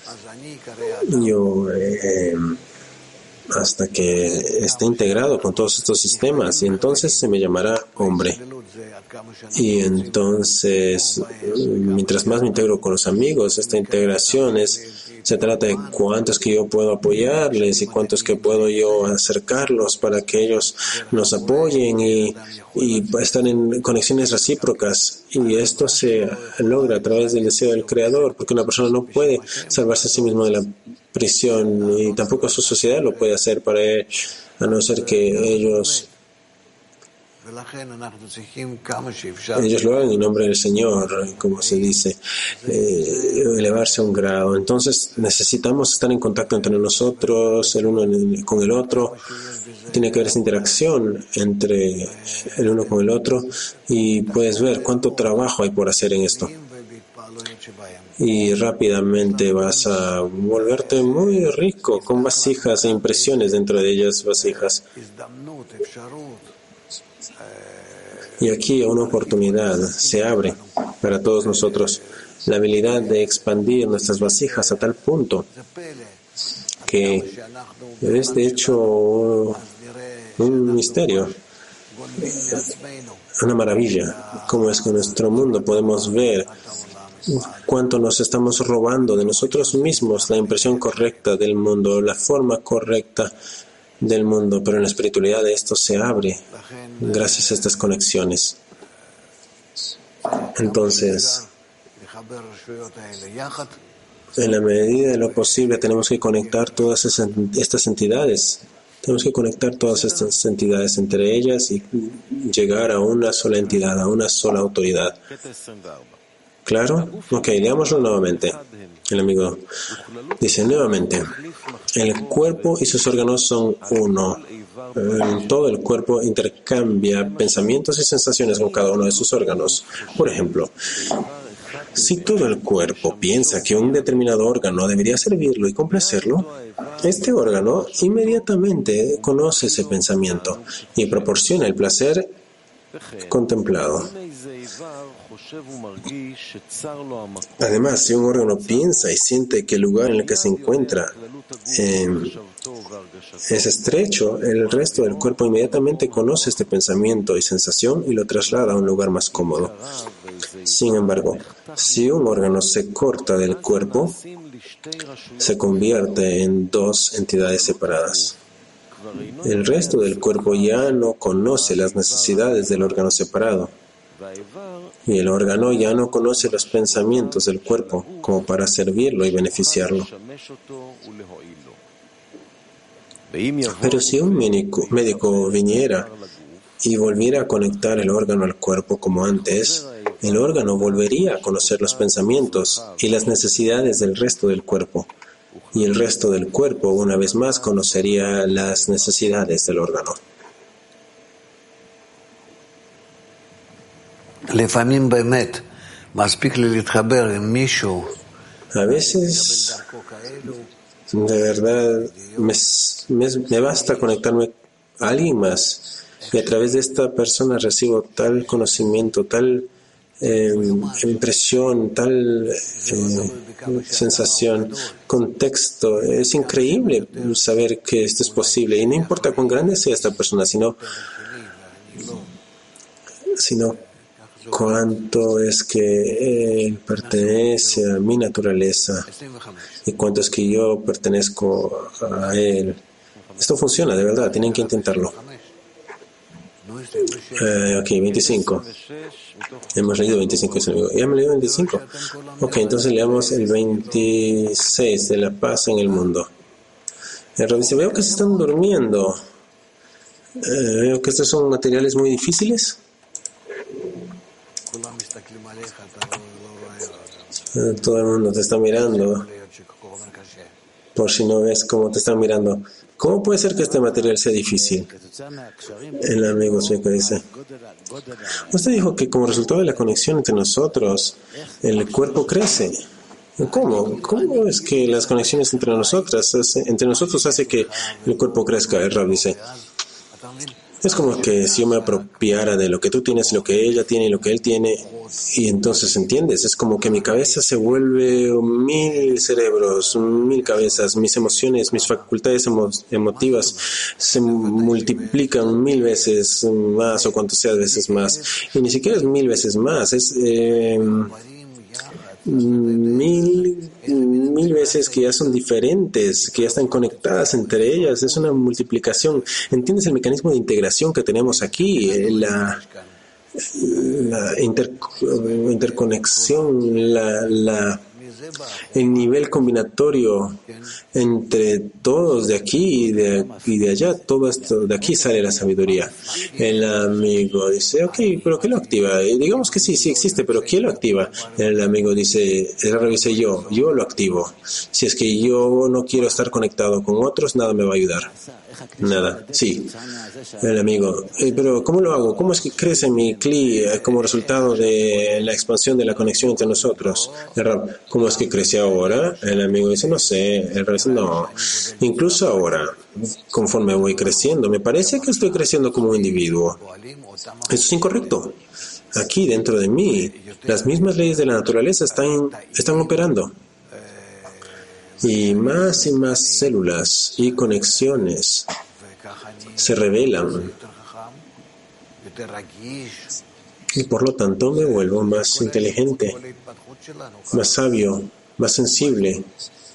Yo eh, hasta que esté integrado con todos estos sistemas, y entonces se me llamará hombre. Y entonces, mientras más me integro con los amigos, esta integración es se trata de cuántos que yo puedo apoyarles y cuántos que puedo yo acercarlos para que ellos nos apoyen y, y estar en conexiones recíprocas. Y esto se logra a través del deseo del Creador, porque una persona no puede salvarse a sí mismo de la prisión y tampoco su sociedad lo puede hacer para él, a no ser que ellos ellos lo hagan en nombre del Señor, como se dice, eh, elevarse a un grado. Entonces necesitamos estar en contacto entre nosotros, el uno con el otro. Tiene que haber esa interacción entre el uno con el otro y puedes ver cuánto trabajo hay por hacer en esto. y rápidamente vas a volverte muy rico con vasijas e impresiones dentro de ellas, vasijas. Y aquí una oportunidad se abre para todos nosotros, la habilidad de expandir nuestras vasijas a tal punto que es de hecho un misterio, una maravilla. Cómo es que en nuestro mundo podemos ver cuánto nos estamos robando de nosotros mismos la impresión correcta del mundo, la forma correcta del mundo, pero en la espiritualidad esto se abre gracias a estas conexiones. Entonces, en la medida de lo posible tenemos que conectar todas esas, estas entidades. Tenemos que conectar todas estas entidades entre ellas y llegar a una sola entidad, a una sola autoridad. ¿Claro? Ok, leámoslo nuevamente. El amigo dice nuevamente, el cuerpo y sus órganos son uno. Todo el cuerpo intercambia pensamientos y sensaciones con cada uno de sus órganos. Por ejemplo, si todo el cuerpo piensa que un determinado órgano debería servirlo y complacerlo, este órgano inmediatamente conoce ese pensamiento y proporciona el placer contemplado. Además, si un órgano piensa y siente que el lugar en el que se encuentra eh, es estrecho, el resto del cuerpo inmediatamente conoce este pensamiento y sensación y lo traslada a un lugar más cómodo. Sin embargo, si un órgano se corta del cuerpo, se convierte en dos entidades separadas. El resto del cuerpo ya no conoce las necesidades del órgano separado. Y el órgano ya no conoce los pensamientos del cuerpo como para servirlo y beneficiarlo. Pero si un médico, médico viniera y volviera a conectar el órgano al cuerpo como antes, el órgano volvería a conocer los pensamientos y las necesidades del resto del cuerpo. Y el resto del cuerpo, una vez más, conocería las necesidades del órgano. A veces, de verdad, me, me, me basta conectarme a alguien más y a través de esta persona recibo tal conocimiento, tal eh, impresión, tal eh, sensación, contexto. Es increíble saber que esto es posible y no importa cuán grande sea esta persona, sino, sino cuánto es que él pertenece a mi naturaleza y cuánto es que yo pertenezco a él. Esto funciona, de verdad, tienen que intentarlo. Eh, ok, veinticinco. Hemos leído veinticinco. ¿Ya hemos leído veinticinco? Ok, entonces leamos el veintiséis de la paz en el mundo. El Rabbi dice, veo que se están durmiendo. Eh, veo que estos son materiales muy difíciles. Eh, todo el mundo te está mirando. Por si no ves cómo te están mirando. ¿Cómo puede ser que este material sea difícil? El amigo sueco dice, usted dijo que como resultado de la conexión entre nosotros, el cuerpo crece. ¿Cómo? ¿Cómo es que las conexiones entre nosotras, hace, entre nosotros hace que el cuerpo crezca? El Rab dice, es como que si yo me apropiara de lo que tú tienes, lo que ella tiene y lo que él tiene, y entonces, ¿entiendes? Es como que mi cabeza se vuelve mil cerebros, mil cabezas, mis emociones, mis facultades emo- emotivas se multiplican mil veces más o cuanto sea veces más. Y ni siquiera es mil veces más, es eh, mil, mil veces que ya son diferentes, que ya están conectadas entre ellas. Es una multiplicación. ¿Entiendes el mecanismo de integración que tenemos aquí? La, la inter, interconexión, la, la, el nivel combinatorio entre todos de aquí y de, y de allá. Todo esto, de aquí sale la sabiduría. El amigo dice, ok, ¿pero qué lo activa? Y digamos que sí, sí existe, pero ¿quién lo activa? El amigo dice, el rey dice yo, yo lo activo. Si es que yo no quiero estar conectado con otros, nada me va a ayudar. Nada, sí. El amigo, eh, pero ¿cómo lo hago? ¿Cómo es que crece mi cli eh, como resultado de la expansión de la conexión entre nosotros? El Rab, como ¿cómo es que crecí ahora? El amigo dice, no sé. El rey dice, no. Incluso ahora, conforme voy creciendo, me parece que estoy creciendo como un individuo. Eso es incorrecto. Aquí, dentro de mí, las mismas leyes de la naturaleza están, están operando. Y más y más células y conexiones se revelan. Y por lo tanto me vuelvo más inteligente, más sabio, más sensible.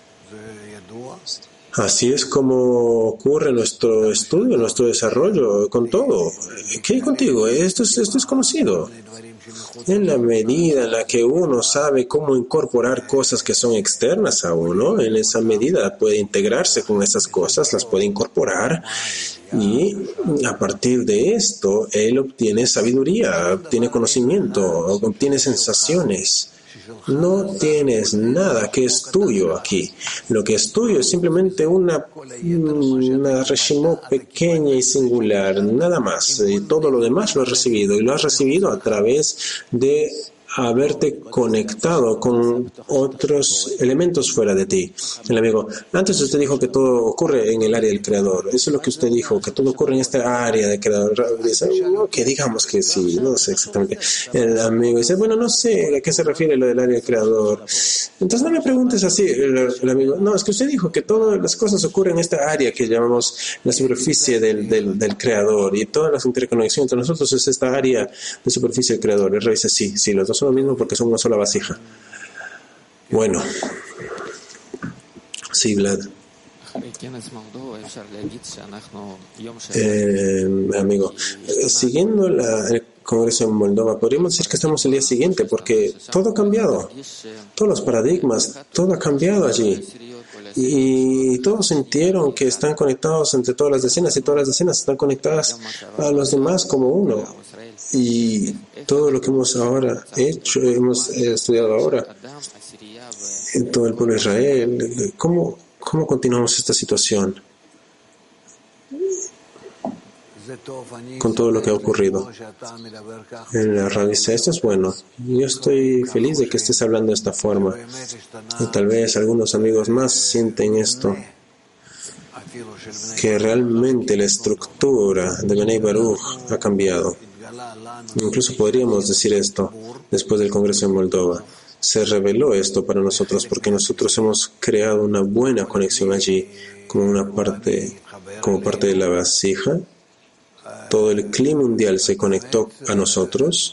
Así es como ocurre nuestro estudio, nuestro desarrollo con todo. ¿Qué hay contigo? Esto es, esto es conocido. En la medida en la que uno sabe cómo incorporar cosas que son externas a uno, en esa medida puede integrarse con esas cosas, las puede incorporar y a partir de esto él obtiene sabiduría, obtiene conocimiento, obtiene sensaciones. No tienes nada que es tuyo aquí. Lo que es tuyo es simplemente una, una reshimó pequeña y singular, nada más. Y todo lo demás lo has recibido. Y lo has recibido a través de haberte conectado con otros elementos fuera de ti. El amigo, antes usted dijo que todo ocurre en el área del creador. Eso es lo que usted dijo, que todo ocurre en esta área del creador. Dice, que digamos que sí, no sé exactamente. El amigo dice, bueno, no sé a qué se refiere lo del área del creador. Entonces no me preguntes así. El, el amigo, no, es que usted dijo que todas las cosas ocurren en esta área que llamamos la superficie del, del, del creador y todas las interconexiones entre nosotros es esta área de superficie del creador. El rey dice, sí, sí, los dos son lo mismo porque son una sola vasija. Bueno. Sí, Vlad. Eh, amigo, eh, siguiendo la, el Congreso en Moldova, podríamos decir que estamos el día siguiente porque todo ha cambiado. Todos los paradigmas, todo ha cambiado allí. Y todos sintieron que están conectados entre todas las decenas y todas las decenas están conectadas a los demás como uno. Y todo lo que hemos ahora hecho, hemos estudiado ahora, en todo el pueblo de Israel, ¿cómo, cómo continuamos esta situación? Con todo lo que ha ocurrido. En la realidad, esto es bueno. Yo estoy feliz de que estés hablando de esta forma. Y tal vez algunos amigos más sienten esto. Que realmente la estructura de Benei Baruch ha cambiado. Incluso podríamos decir esto después del Congreso en Moldova. Se reveló esto para nosotros porque nosotros hemos creado una buena conexión allí como una parte, como parte de la vasija. Todo el clima mundial se conectó a nosotros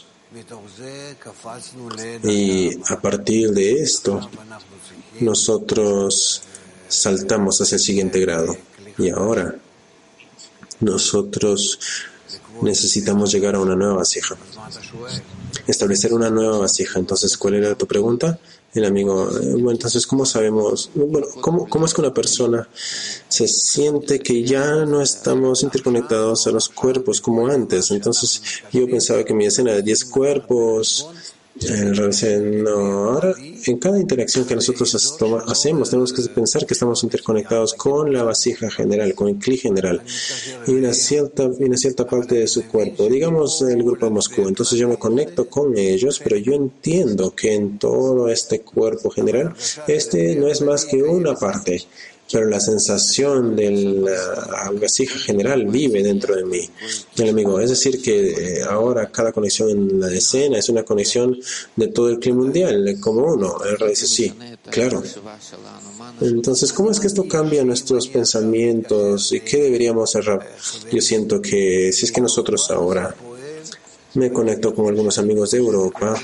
y a partir de esto nosotros saltamos hacia el siguiente grado. Y ahora nosotros necesitamos llegar a una nueva vasija. Establecer una nueva vasija. Entonces, ¿cuál era tu pregunta? El amigo, bueno, entonces, ¿cómo sabemos? Bueno, ¿cómo, cómo es que una persona se siente que ya no estamos interconectados a los cuerpos como antes? Entonces, yo pensaba que mi escena de diez cuerpos, eh, no, ahora en cada interacción que nosotros hacemos tenemos que pensar que estamos interconectados con la vasija general, con el cli general y una cierta, una cierta parte de su cuerpo, digamos el grupo de Moscú. Entonces yo me conecto con ellos, pero yo entiendo que en todo este cuerpo general este no es más que una parte, pero la sensación de la vasija general vive dentro de mí. El amigo, es decir que ahora cada conexión en la decena es una conexión de todo el clima mundial, como uno. El rey dice, sí, claro. Entonces, ¿cómo es que esto cambia nuestros pensamientos? ¿Y qué deberíamos hacer? Yo siento que si es que nosotros ahora me conecto con algunos amigos de Europa,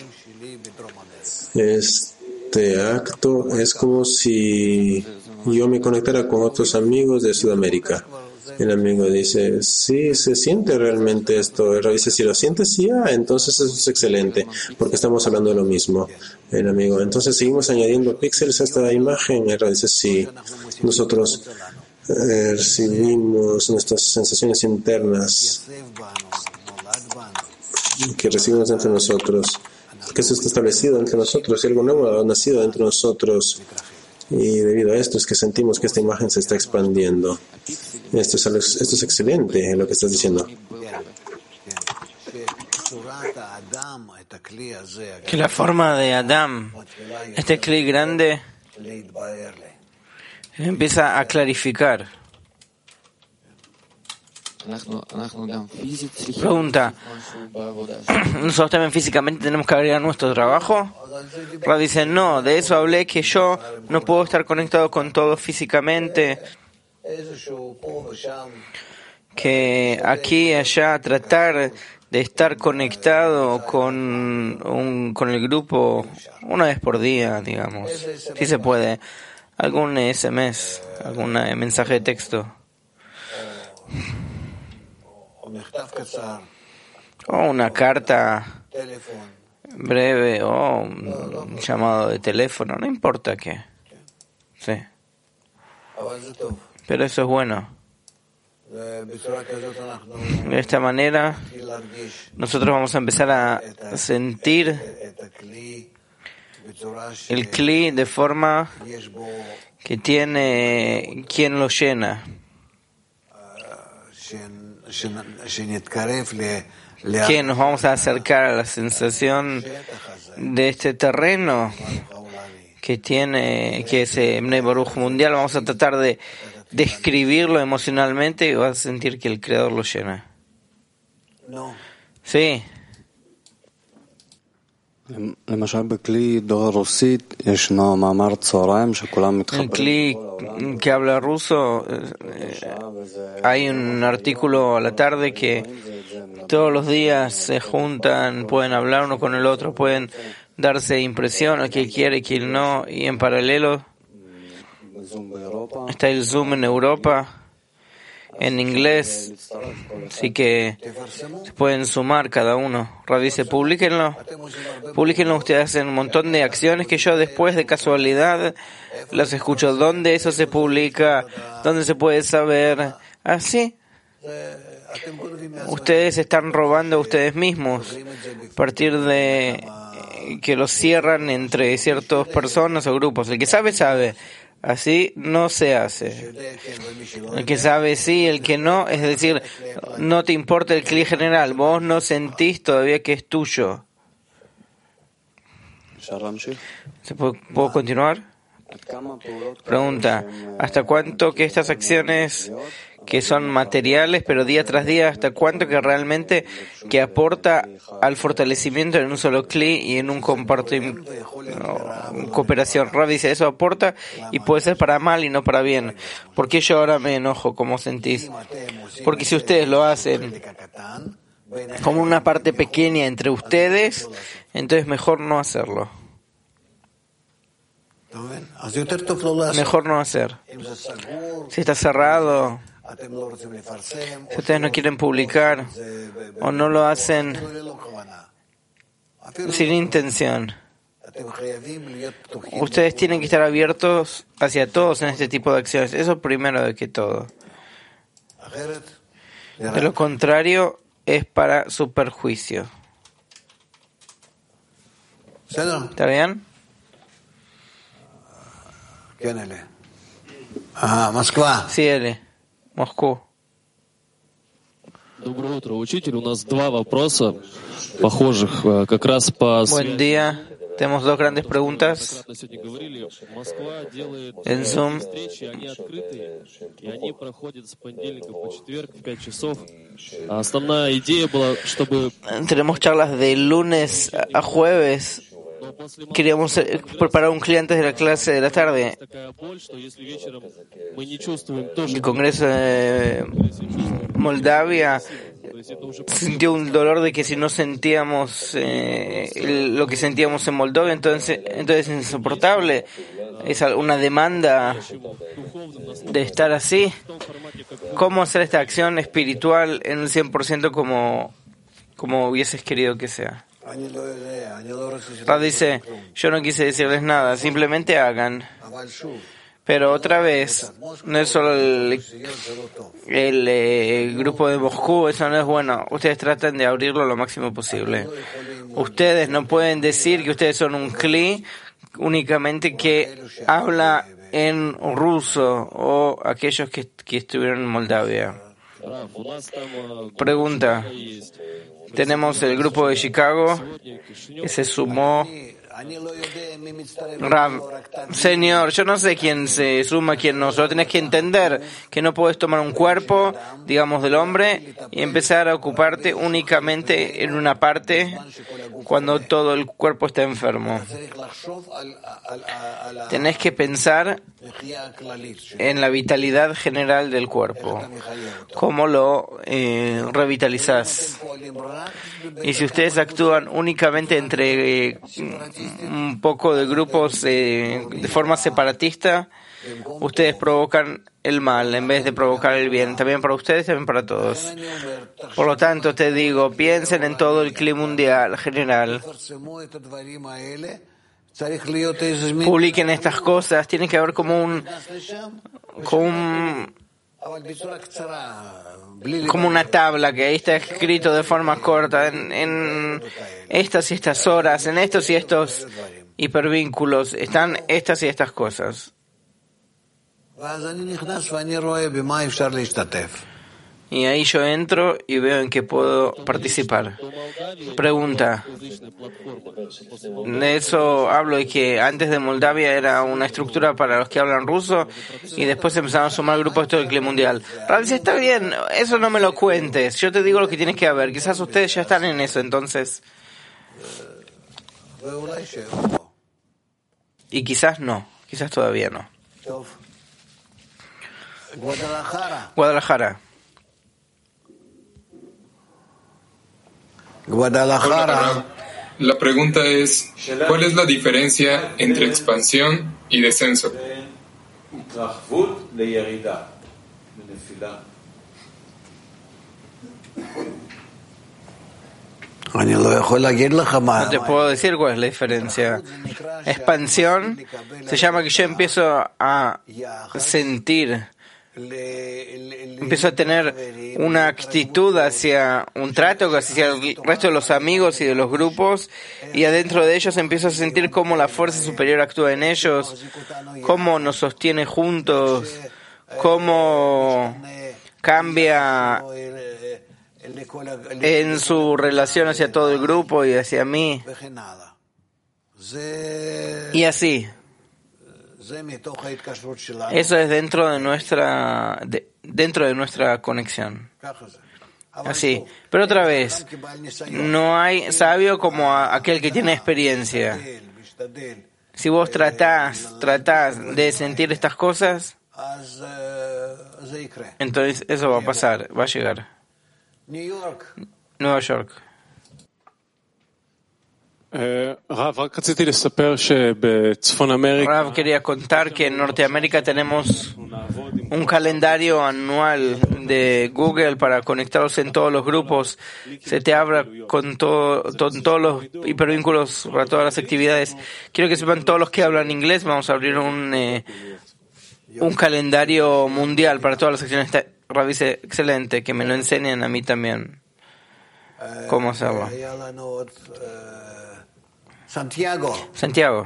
este acto es como si yo me conectara con otros amigos de Sudamérica. El amigo dice, sí, se siente realmente esto. El rey dice, si lo sientes, sí, ah, entonces eso es excelente, porque estamos hablando de lo mismo. El amigo, entonces seguimos añadiendo píxeles a esta imagen. El rey dice, sí, nosotros eh, recibimos nuestras sensaciones internas que recibimos entre nosotros, porque eso está establecido entre nosotros y algo nuevo ha nacido entre nosotros. Y debido a esto es que sentimos que esta imagen se está expandiendo. Esto es, esto es excelente lo que estás diciendo. que la forma de Adam, este Kli grande, empieza a clarificar. Pregunta, ¿nosotros también físicamente tenemos que agregar nuestro trabajo? Ra dice, no, de eso hablé, que yo no puedo estar conectado con todo físicamente, que aquí y allá tratar de estar conectado con, un, con el grupo una vez por día, digamos, si se puede, algún S M S, algún mensaje de texto, o una carta breve, o un llamado de teléfono, no importa qué. Sí. Pero eso es bueno. De esta manera, nosotros vamos a empezar a sentir el Kli de forma que tiene quien lo llena, que nos vamos a acercar a la sensación de este terreno que tiene, que es Bnei Baruch mundial. Vamos a tratar de describirlo emocionalmente y vas a sentir que el Creador lo llena. Sí. El Kli que habla ruso, eh, hay un artículo a la tarde que todos los días se juntan, pueden hablar uno con el otro, pueden darse impresión a quien quiere y quien no, y en paralelo está el Zoom en Europa, en inglés, así que se pueden sumar cada uno. Ra dice, publíquenlo, publíquenlo, ustedes hacen un montón de acciones que yo después de casualidad las escucho. ¿Dónde eso se publica? ¿Dónde se puede saber? Así. Ustedes están robando a ustedes mismos a partir de que los cierran entre ciertas personas o grupos. El que sabe, sabe. Así no se hace. El que sabe sí, el que no, es decir, no te importa el Kli general, vos no sentís todavía que es tuyo. ¿Puedo continuar? Pregunta, ¿hasta cuánto que estas acciones que son materiales, pero día tras día, hasta cuánto que realmente que aporta al fortalecimiento en un solo Kli y en un compartimiento, no, cooperación? Rav dice, eso aporta y puede ser para mal y no para bien. ¿Por qué yo ahora me enojo? ¿Cómo sentís? Porque si ustedes lo hacen como una parte pequeña entre ustedes, entonces mejor no hacerlo. Mejor no hacer. Si está cerrado, si ustedes no quieren publicar o no lo hacen sin intención, ustedes tienen que estar abiertos hacia todos en este tipo de acciones. Eso primero de que todo. De lo contrario, es para su perjuicio. ¿Está bien? Sí, L. Moscú. Доброе утро, учитель. У нас два вопроса похожих, как раз по... Buen día. Tenemos dos grandes preguntas. En Zoom tenemos charlas de lunes a jueves. Queríamos preparar un Kli antes de la clase de la tarde. El Congreso de Moldavia sintió un dolor de que si no sentíamos eh, lo que sentíamos en Moldavia, entonces, entonces es insoportable. Es una demanda de estar así. ¿Cómo hacer esta acción espiritual en el cien por ciento como, como hubieses querido que sea? Rav dice, yo no quise decirles nada, simplemente hagan. Pero otra vez, no es solo el, el, el grupo de Moscú, eso no es bueno. Ustedes tratan de abrirlo lo máximo posible. Ustedes no pueden decir que ustedes son un Kli únicamente que habla en ruso o aquellos que, que estuvieron en Moldavia. Pregunta. tenemos el grupo de Chicago que se sumó. Rav, señor, yo no sé quién se suma, quién no. Solo tenés que entender que no podés tomar un cuerpo, digamos, del hombre y empezar a ocuparte únicamente en una parte cuando todo el cuerpo está enfermo. Tenés que pensar en la vitalidad general del cuerpo, cómo lo eh, revitalizás. Y si ustedes actúan únicamente entre eh, un poco de grupos eh, de forma separatista, ustedes provocan el mal en vez de provocar el bien, también para ustedes, también para todos. Por lo tanto, te digo, piensen en todo el clima mundial general. Publiquen estas cosas, tiene que haber como un, como un como una tabla que ahí está escrito de forma corta en, en estas y estas horas, en estos y estos hipervínculos están estas y estas cosas. Y ahí yo entro y veo en qué puedo participar. Pregunta. De eso hablo, y que antes de Moldavia era una estructura para los que hablan ruso y después empezaron a sumar grupos de todo el clima mundial. Rav, si está bien, eso no me lo cuentes. Yo te digo lo que tienes que haber. Quizás ustedes ya están en eso, entonces. Y quizás no. Quizás todavía no. Guadalajara. Guadalajara. La pregunta es, ¿cuál es la diferencia entre expansión y descenso? No te puedo decir cuál es la diferencia. Expansión se llama que yo empiezo a sentir, empiezo a tener una actitud hacia un trato hacia el resto de los amigos y de los grupos, y adentro de ellos empiezo a sentir cómo la fuerza superior actúa en ellos, cómo nos sostiene juntos, cómo cambia en su relación hacia todo el grupo y hacia mí, y así. Eso es dentro de nuestra de, dentro de nuestra conexión. Así. Pero otra vez, no hay sabio como a, aquel que tiene experiencia. Si vos tratás, tratás de sentir estas cosas, entonces eso va a pasar, va a llegar. Nueva York. Rav, quería contar que en Norteamérica tenemos un calendario anual de Google para conectarlos en todos los grupos. Se te abra con todo, con todos los hipervínculos para todas las actividades. Quiero que sepan todos los que hablan inglés, vamos a abrir un eh, un calendario mundial para todas las acciones. Rav dice, excelente, que me lo enseñen a mí también. ¿Cómo hacerlo? Santiago. Santiago.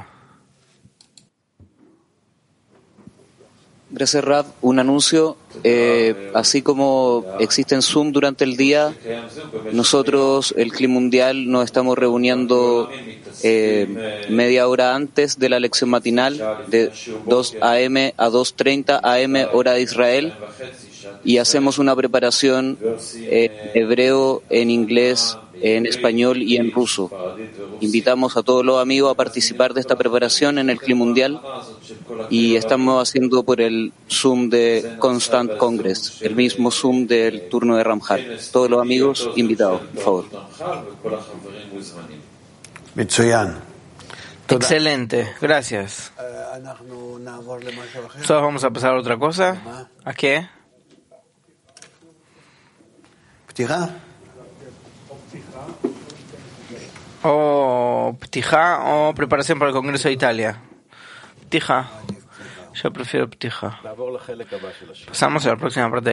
Gracias, Rav. Un anuncio. Eh, así como existe en Zoom durante el día, nosotros, el Clima Mundial, nos estamos reuniendo eh, media hora antes de la lección matinal, de dos a eme a dos treinta a eme, hora de Israel, y hacemos una preparación en hebreo, en inglés, en español y en ruso. Invitamos a todos los amigos a participar de esta preparación en el Clima Mundial, y estamos haciendo por el Zoom de Constant Congress, el mismo Zoom del turno de Ramjal. Todos los amigos invitados, por favor. Excelente, gracias. Entonces vamos a pasar a otra cosa. ¿A qué? O Ptijá o preparación para el Congreso de Italia. Ptijá. Yo prefiero Ptijá. Pasamos a la próxima parte.